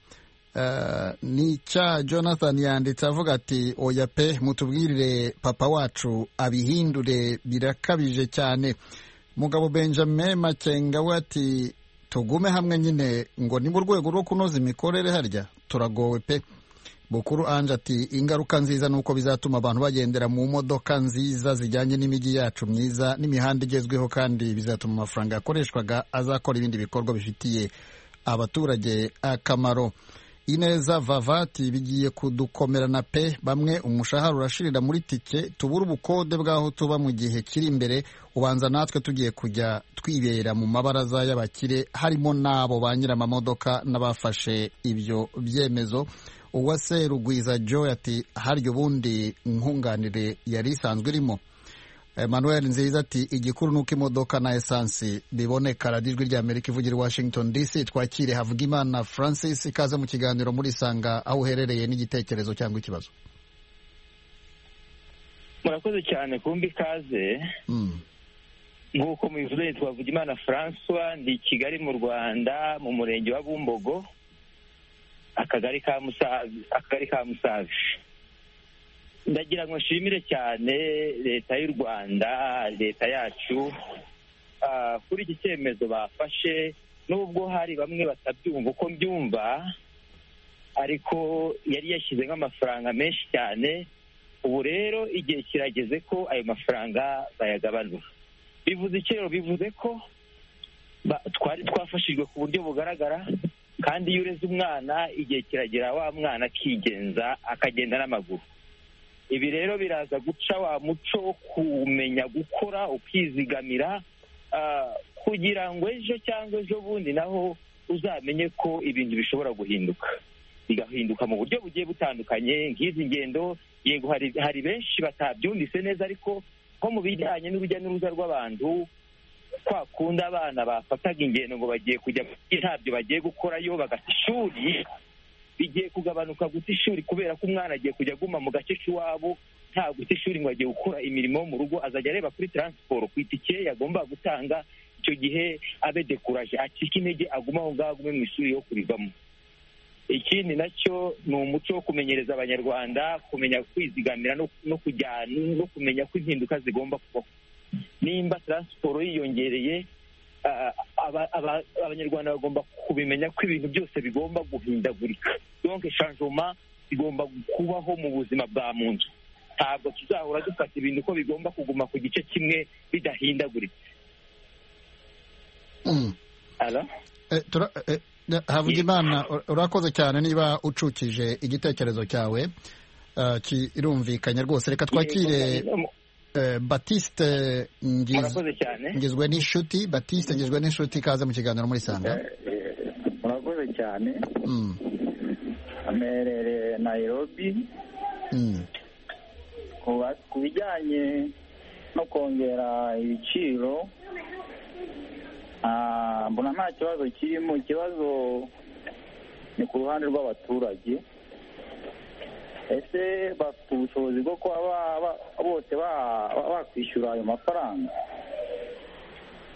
ni cya Jonathan yanditse avuga ati oya pe, mutubwirire papa wacu abihindure, birakabije cyane. Mugabo Benjamin Makenga we ati tugume hamwe nyine, ngo ni mu rwego rwo kunoza imikorere, harya turagowe pe. Bukuru Anje ati ingaruka nziza nuko bizatuma abantu bagendera mu modoka nziza zijyanye n'imijyi yacu myiza n'imihanda igezweho, kandi bizatuma amafaranga yakoreshwaga azakora ibindi bikorwa bifitiye abaturage akamaro. Ineza Vavati bigiye kudukomerana pe, bamwe umushahara urashirira muri tike, tubura ubukode bw'aho tuba mu gihe kiri imbere, ubanza natwe tugiye kujya twibera mu mabaraza y'abakire, harimo n'abo ba nyir'amamodoka n'abafashe ibyo byemezo. Uwase Rugwiza Joy ati harya ubundi nkunganire yari isanzwe irimo. Emmanuel Nziza ati igikuru nuko imodoka na esansi biboneka. Radio Ijwi ry'Amerika ivugira Washington DC. Twakire Havugimana Francis, ikaze mu kiganiro muri Sanga, aho uherereye n'igitekerezo cyangwa ikibazo. Murakoze cyane kumbi ikaze. Nk'uko mubivuze, nitwa Havugimana François, ndi Kigali mu Rwanda, mu murenge wa Bumbogo, akagari ka Musave. Ndagira ngo nshimire cyane leta y'u Rwanda, leta yacu, kuri iki cyemezo bafashe, nubwo hari bamwe batabyumva uko mbyumva, ariko yari yashyize nk'amafaranga menshi cyane. Ubu rero igihe kirageze ko ayo mafaranga bayagabanura. Bivuze iki rero? Bivuze ko twari twafashijwe ku buryo bugaragara, kandi iyo ureze umwana igihe kiragera wa mwana akigenza, akagenda n'amaguru. Ibi rero biraza guca wa muco wo kumenya gukora, ukizigamira, kugira ngo ejo cyangwa ejo bundi naho uzamenye ko ibintu bishobora guhinduka, bigahinduka mu buryo bugiye butandukanye. Nk'izi ngendo, yego hari benshi batabyumvise neza, ariko nko mu bijyanye n'urujya n'uruza rw'abantu, kwa kundi abana bafataga ingendo ngo bagiye kujya, ntabyo bagiye gukorayo, bagata ishuri, bigiye kugabanuka guta ishuri, kubera ko umwana agiye kujya aguma mu gace k'iwabo, nta guta ishuri ngo agiye gukora imirimo yo mu rugo, azajya areba kuri transport ku itike yagomba gutanga. Icyo gihe abe dekuraje, acika intege, aguma aho ngaho, agume mu ishuri yo kurivamo. Ikindi nacyo ni umuco wo kumenyereza abanyarwanda kumenya kwizigamira no kujyana no kumenya ko impinduka zigomba kubaho. Nimba transport yiyongereye, abanyarwanda bagomba kubimenya ko ibintu byose bigomba guhindagurika. Donc changement bigomba kubaho mu buzima bwa muntu. Ntabwo tuzahora dufata ibintu ko bigomba kuguma ku gice kimwe bidahindaguritse. Havugimana, urakoze cyane niba ucukije igitekerezo cyawe, kirumvikanye rwose. Reka twakire Baptiste ngizwe n'inshuti. Baptiste ngizwe n'inshuti, ikaze mu kiganiro muri Sanga. Murakoze cyane. Amerere Nairobi. Ku bijyanye no kongera ibiciro, mbona nta kibazo kirimo. Ikibazo ni ku ruhande rw'abaturage. Ese bafite ubushobozi bwo kuba bose bakwishyura ayo mafaranga?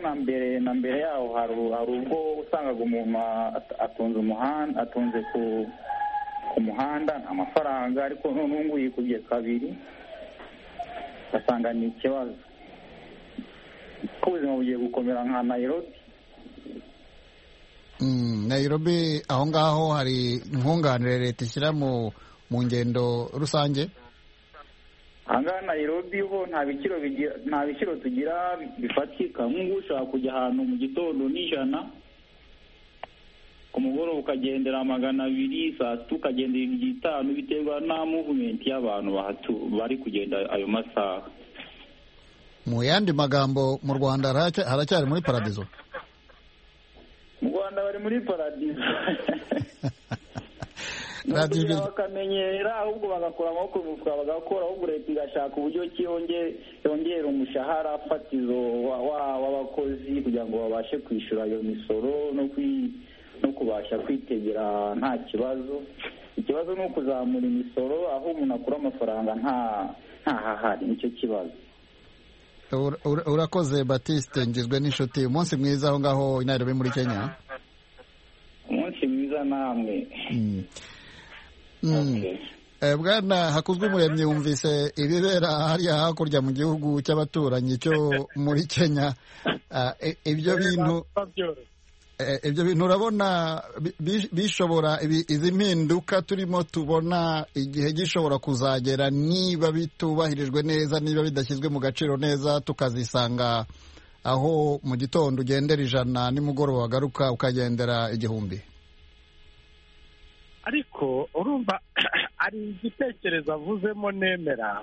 na mbere yaho hari ubwo usangaga umuntu atunze ku muhanda nta mafaranga, ariko none ubu ngubu yikubye kabiri, ugasanga ni ikibazo ko ubuzima bugiye gukomera nka Nairobi. Nairobi aho ngaho hari nkunganire leta ishyira mu ngendo rusange. ahangaha Nairobi ho nta biciro tugira bifatika. nk'ubu ushobora kujya ahantu mu gitondo n'ijana, ku mugoroba ukagendera 200, saa sita ukagendera 500, biterwa na movement y'abantu bari kugenda ayo masaha. Mu yandi magambo, mu Rwanda haracyari muri paradizo. Mu Rwanda bari muri paradizo. bakamenyera, ahubwo bagakora amaboko mu mufuka bagakora, ahubwo leta igashaka uburyo ki yongera umushahara fatizo w'abakozi kugira ngo babashe kwishyura iyo misoro no kubasha kwitegera nta kibazo. Ikibazo ni ukuzamura imisoro, aho umuntu akura amafaranga ntahahari, nicyo kibazo. Urakoze Baptiste Ngizwe n'inshuti. Umunsi mwiza aho ngaho i Nairobi muri Kenya. Umunsi mwiza namwe. Bwana Hakuzwumuremyi, wumvise ibibera hariya hakurya mu gihugu cy'abaturanyi cyo muri Kenya. Ibyo bintu urabona bishobora, izi mpinduka turimo tubona igihe gishobora kuzagera, niba bitubahirijwe neza, niba bidashyizwe mu gaciro neza, tukazisanga aho mu gitondo ugendera 100, nimugoroba wagaruka ukagendera 1000. ariko urumva ari igitekerezo avuzemo nemera.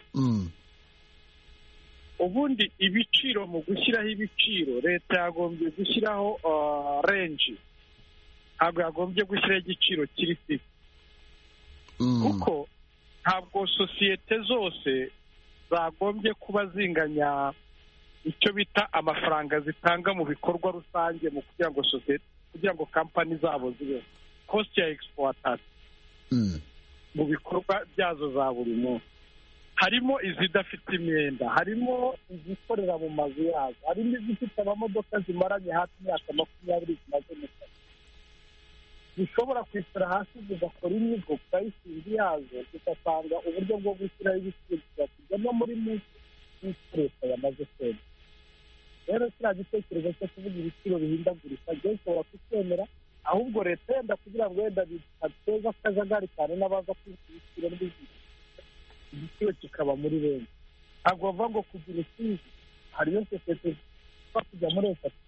Ubundi ibiciro, mu gushyiraho ibiciro, leta yagombye gushyiraho range, ntabwo yagombye gushyiraho igiciro kiri fixed, kuko ntabwo sosiyete zose zagombye kuba zinganya icyo bita amafaranga zitanga mu bikorwa rusange, mu kugira ngo kampani zabo zibe cost ya exploitation mu bikorwa byazo za buri munsi. Harimo izidafite imyenda, harimo izikorera mu mazu yazo, harimo izifite amamodoka zimaranye hafi imyaka 20 zimaze mu kazi, zishobora kwicara hasi zigakora inyigo purayisingi yazo, zigasanga uburyo bwo gushyiraho ibiciro bigakujya no muri munsi y'leta yamaze kwemera. Rero kiriya gitekerezo cyo kuvuga ibiciro bihindagurika byo ushobora kucyemera, ahubwo leta yenda kugira ngo wenda bitateza akajagari cyane n'abaza kwishyura ibiciro n'ibiciro, igiciro kikaba muri benshi. Ntabwo bavuga ngo kugira ikizi, hariyo sosiyete zishobora kujya muri eshatu,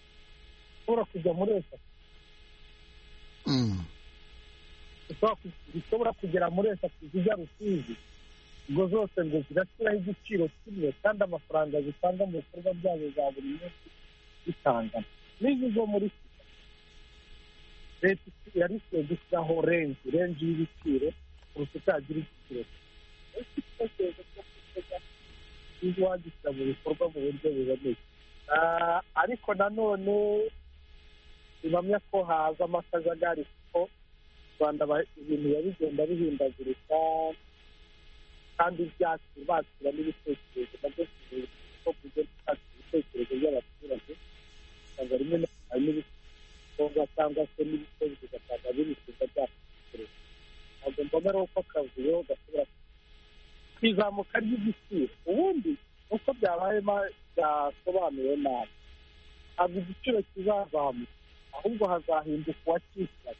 zishobora kugera muri eshatu zijya Rusizi, ubwo zose ngo zirashyiraho igiciro kimwe, kandi amafaranga zitanga mu bikorwa byazo za buri munsi bitangana. N'izi zo muri leta yari ikwiye gushyiraho range y'ibiciro kurusha itagira igiciro. Wagishyira mu bikorwa mu buryo buboneye. Ariko nanone bibamya ko haza amakajagari, kuko u Rwanda ibintu bigenda bihindagurika, kandi bakira n'ibitekerezo nabyo ko kugenda bakira ibitekerezo by'abaturage, usanga rimwe na rimwe n'ibikorwa cyangwa se n'ibikoresho ugasanga bibisubiza byatekerezo. Ntabwo mbona ari uko akavuyo gashobora kwizamuka ry'igiciro. Ubundi uko byabaye byasobanuwe nabi, ntabwo igiciro kizazamuka, ahubwo hazahinduka uwakishyuraga.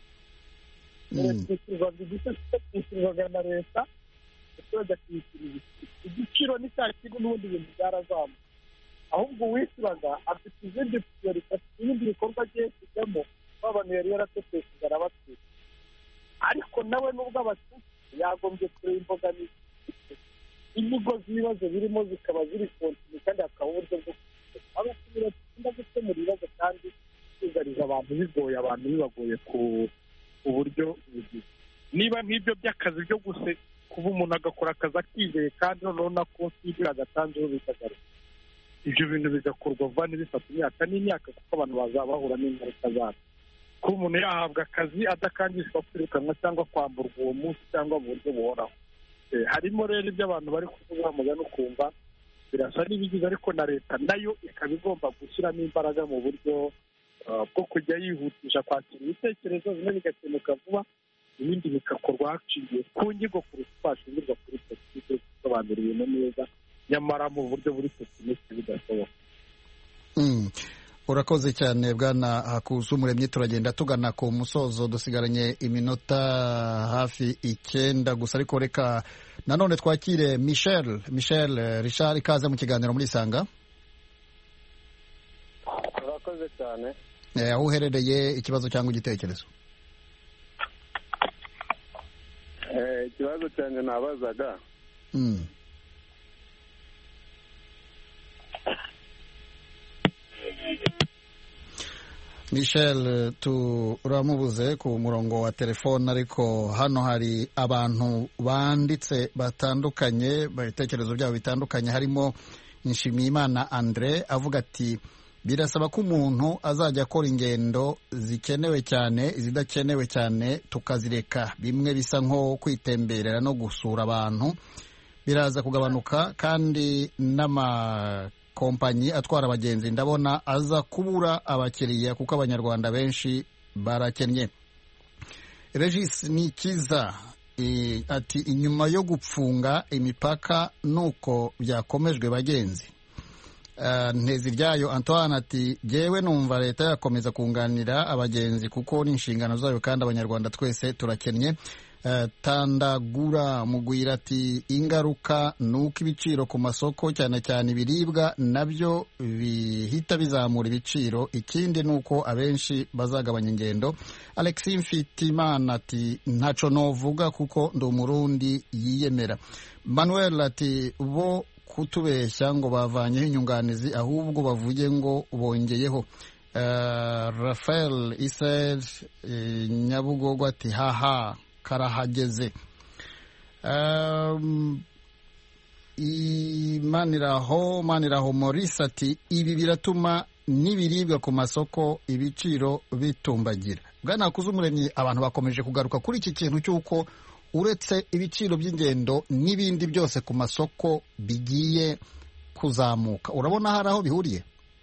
Kwishyurwaga na leta, abaturage akishyura igiciro ni cya kigo, n'ubundi ibintu byarazamuka. Ahubwo uwishyuraga afite izindi priorite, afite ibindi bikorwa agiye kujyamo, abantu yari yaratetesheje arabatwika. Ariko nawe nubwo abatutsi yagombye kureba imbogamizi, inyigo z'ibibazo birimo zikaba ziri kontinu, kandi hakaba uburyo bwo gukemura ibibazo kandi kwigariza abantu bigoye, abantu bibagoye ku buryo bugize. Niba nk'ibyo by'akazi byo kuba umuntu agakora akazi akizeye, kandi noneho na konsiyo agatanzeho bikagaruka, ibyo bintu bigakorwa vuba ntibifate imyaka n'imyaka, kuko abantu bazaba bahura n'ingaruka zabyo. Kuba umuntu yahabwa akazi adakangishwa kwirukanwa cyangwa kwamburwa uwo munsi cyangwa mu buryo buhoraho. Harimo rero ibyo abantu bari kuvuga mugana ukumva birasa n'ibigize, ariko na leta nayo ikaba igomba gushyiramo imbaraga mu buryo bwo kujya yihutisha kwakira ibitekerezo, bimwe bigakemuka vuba, ibindi bigakorwa hashingiwe ku nyigo kurusha uko hashingirwa kuri politiki yo gusobanura ibintu neza, nyamara mu buryo buri tekiniki bidashoboka. Urakoze cyane Bwana Hakuzumuremyi. Turagenda tugana ku musozo, dusigaranye iminota hafi 9 gusa, ariko reka nanone twakire Michel Richard, ikaze mu kiganiro muri Isanga. Urakoze cyane. Aho uherereye, ikibazo cyangwa igitekerezo? Ikibazo cyanjye nabazaga, Michel turamubuze ku murongo wa telefone, ariko hano hari abantu banditse batandukanye, ibitekerezo byabo bitandukanye. Harimo Nshimiyimana Andre avuga ati birasaba ko umuntu azajya akora ingendo zikenewe cyane, izidakenewe cyane tukazireka. Bimwe bisa nko kwitemberera no gusura abantu biraza kugabanuka, kandi n'amakompanyi atwara abagenzi ndabona aza kubura abakiriya kuko abanyarwanda benshi barakennye. Regis Nikiza ati inyuma yo gupfunga imipaka nuko byakomejwe bagenzi. Nteziryayo Antoine ati jewe numva leta yakomeza kunganira abagenzi kuko ni inshingano zayo kandi abanyarwanda twese turakennye. Tandagura Mugwira ati ingaruka nuko ibiciro ku masoko cyane cyane ibiribwa nabyo bihita bizamura ibiciro, ikindi nuko abenshi bazagabanya ingendo. Alexis Mfitimana ati ntaco novuga kuko ndi umurundi yiyemera. Manuel ati bo kutubeshya ngo bavanyeho inyunganizi ahubwo bavuge ngo bongeyeho. Rafael Israel Nyabugogo ati haha karahageze. Maniraho Maurice ati ibi biratuma n'ibiribwa ku masoko ibiciro bitumbagira. Bwana Hakuzumuremyi, abantu bakomeje kugaruka kuri iki kintu cy'uko uretse ibiciro by'ingendo n'ibindi byose ku masoko bigiye kuzamuka. Urabona hari aho bihuriye?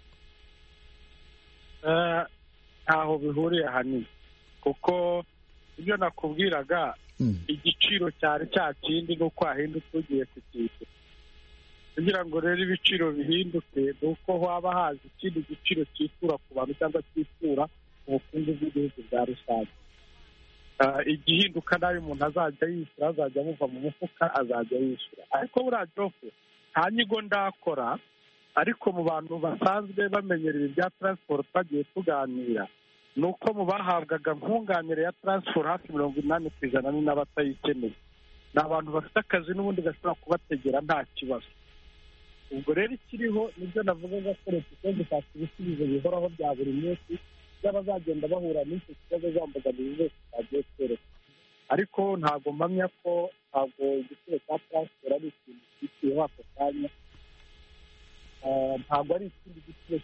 Aho bihuriye hanini, kuko ibyo nakubwiraga igiciro cyari cya kindi nuko hahindutse ugiye kukishyura. Kugira ngo rero ibiciro bihinduke ni uko haba haza ikindi giciro cyisura ku bantu cyangwa cyisura ubukungu bw'igihugu bwa rusange. Igihinduka nayo umuntu azajya yishyura, azajya amuva mu mufuka azajya yishyura. Ariko buriya Jofe nta nyigo ndakora, ariko mu bantu basanzwe bamenyereye ibya transport twagiye tuganira, ni uko mu bahabwaga nkunganire ya transport hafi 80% ni n'abatayikeneye. Ni abantu bafite akazi n'ubundi gashobora kubategera nta kibazo. Ubwo rero ikiriho nibyo navugaga ko leta igomba gushaka ibisubizo bihoraho bya buri munsi by'abazagenda bahura n'icyo kibazo zambogamizi zose bagiye kwereka. Ariko ntabwo mpamya ko ntabwo igiciro cya transport ari ikintu cyitiriwe ako kanya, ntabwo ari ikindi giciro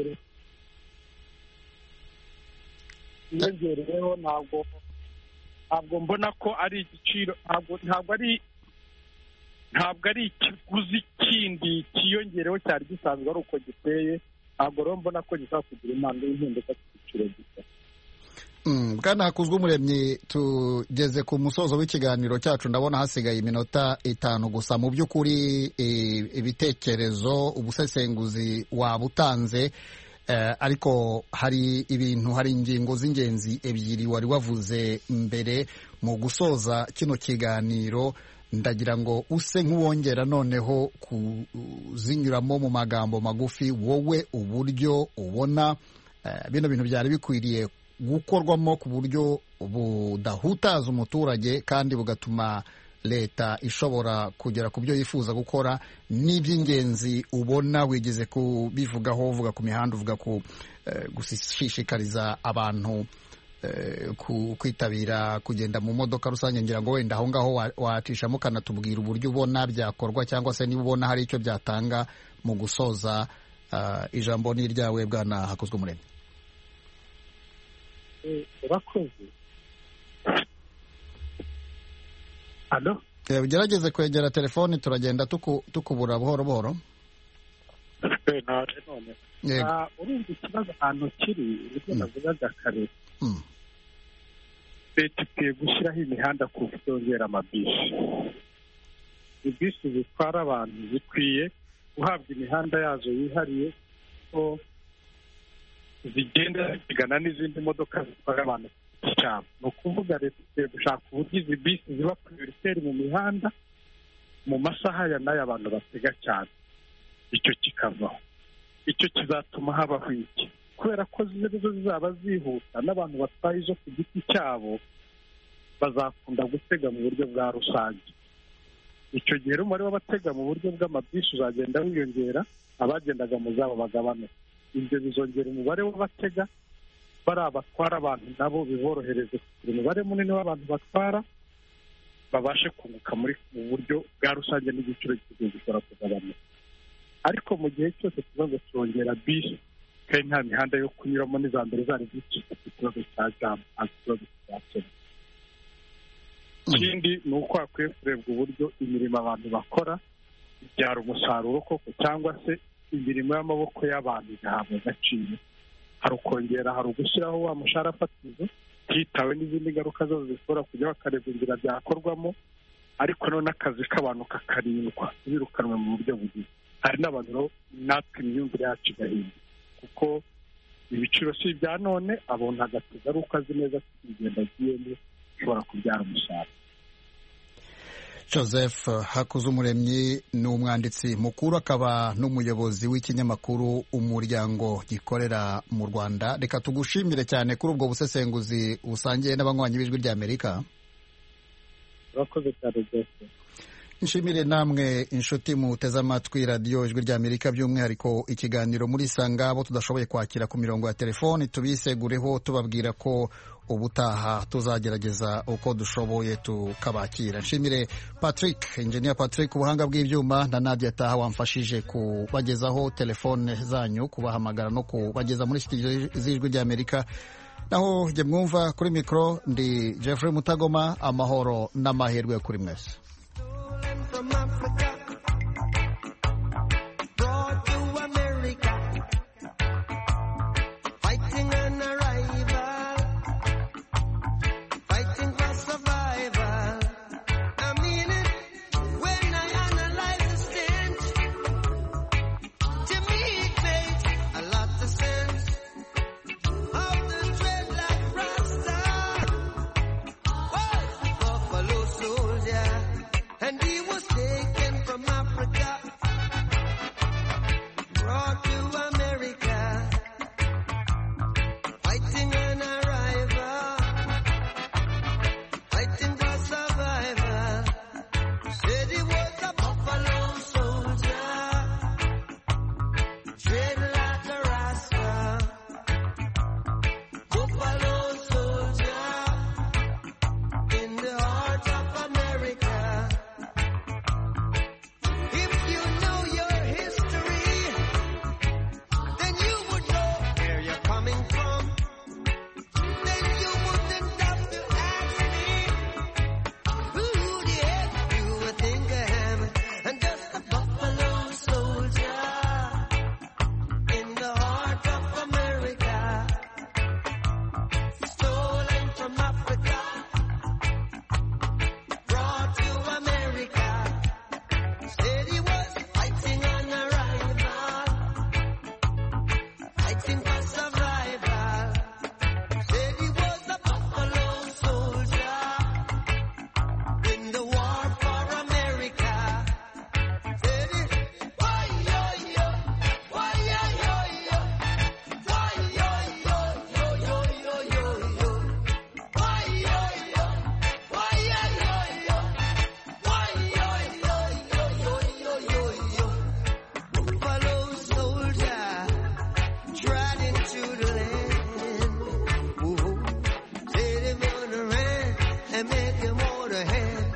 cyiyongereyeho. Ntabwo mbona ko ari igiciro, ntabwo ari ikiguzi kindi cyiyongereho cyari gisanzwe ari uko giteye. Ntabwo rero mbona ko gishobora kugira impamvu y'impinduka ku giciro gito. Bwana Hakuzumuremyi, tugeze ku musozo w'ikiganiro cyacu, ndabona hasigaye iminota 5 gusa. Mu by'ukuri ibitekerezo, ubusesenguzi wabutanze, ariko hari ingingo z'ingenzi ebyiri wari wavuze mbere mu gusoza kino kiganiro. Ndagira ngo use nk'uwongera noneho kuzinyuramo mu magambo magufi, wowe uburyo ubona bino bintu byari bikwiriye gukorwamo ku buryo budahutaza umuturage kandi bugatuma leta ishobora kugera ku byo yifuza gukora. N'iby'ingenzi ubona wigeze kubivugaho, uvuga ku mihanda, uvuga ku gushishikariza abantu kwitabira kugenda mu modoka rusange. Ngira ngo wenda aho ngaho wacishamo ukanatubwira uburyo ubona byakorwa, cyangwa se niba ubona hari icyo byatanga mu gusoza. Ijambo ni iryawe Bwana Hakuzumuremyi. Urakoze. Ugerageze kwegera telefoni, turagenda tukubura buhoro buhoro. naje none urumva ikibazo ahantu kiri ibyo navugaga kare leta ikwiye gushyiraho imihanda ku buryo yongera amabisi ibisi zitwara abantu zikwiye guhabwa imihanda yazo yihariye ko zigenda zigana n'izindi modoka zitwara abantu cyane ni ukuvuga leta ikwiye gushaka uburyo izi bisi ziba prioritaire mu mihanda mu masaha ya n'aya abantu batega cyane icyo kikavaho icyo kizatuma habaho iki kubera ko zo zizaba zihuta n'abantu batwaye izo ku giti cyabo bazakunda gutega mu buryo bwa rusange icyo gihe umubare w'abatega mu buryo bw'amabisi uzagenda wiyongera abagendaga mu zabo bagabanuka ibyo bizongera umubare w'abatega bari abatwara abantu nabo biborohereze kugira umubare munini w'abantu batwara babashe kunguka muri mu buryo bwa rusange n'igiciro kigiye gishobora kugabanuka ariko mu gihe cyose tuzaza turongera bisi kandi nta mihanda yo kunyuramo n'iza mbere zari zicitse ikibazo cya jamu ikibazo cyakemura ikindi ni uko hakwiye kurebwa uburyo imirimo abantu bakora ibyara umusaruro koko cyangwa se imirimo y'amaboko y'abantu igahabwa agaciro hari ukongera hari ugushyiraho wa mushahara fatizo hitawe n'izindi ngaruka zose zishobora kujya bakareba inzira byakorwamo ariko none akazi k'abantu kakarindwa birukanwe mu buryo bugize hari n'abantu natwe imyumvire yacu igahinda kuko ibiciro si ibya none abona agatega ari uko azi neza ko urugendo agiyemo ushobora kubyara umusaruro. Joseph Hakuzumuremyi ni umwanditsi mukuru akaba n'umuyobozi w'ikinyamakuru Umuryango gikorera mu Rwanda. Reka tugushimire cyane kuri ubwo busesenguzi usangiye n'abanywanyi b'Ijwi ry'Amerika. Urakoze cyane Joseph. Nshimire namwe inshuti muteze amatwi radiyo Ijwi ry'Amerika by'umwihariko ikiganiro muri Sanga abo tudashoboye kwakira ku mirongo ya telefoni tubisegureho tubabwira ko ubutaha tuzagerageza uko dushoboye tukabakira. Nshimire Patrick, Engineer Patrick ubuhanga bw'ibyuma na Nadia Taha wamfashije kubagezaho telefone zanyu kubahamagara no kubageza muri studio z'Ijwi ry'Amerika. Naho jye mwumva kuri mikro ndi Jeffrey Mutagoma. Amahoro n'amahirwe kuri mwese. From Africa, brought to America, fighting an arrival, fighting for survival. I mean it when I analyze the stench. To me it makes a lot of sense. Of the dreadlock Rasta, oh, Buffalo Soldier, and he was taken from Africa, brought to America, fighting an arrival, fighting for survival. Said he was a Buffalo Soldier, dreadlock Rasta, Buffalo Soldier, in the heart of America. If you know your history, then you would know where you're coming from. Then you wouldn't have to ask me who the heck you would think I am. I'm just a Buffalo Soldier in the heart of America, stolen from Africa, brought to America. Said he was fighting an arrival, fighting for survival. Said he was a Buffalo Soldier in the war for America. Said he, why yo yo, why yo yo yo, why yo yo yo yo yo yo, why yo yo, why yo yo, why yo yo yo yo. Buffalo Soldier trod into the land. Ooh, said him on the land and make him order hand.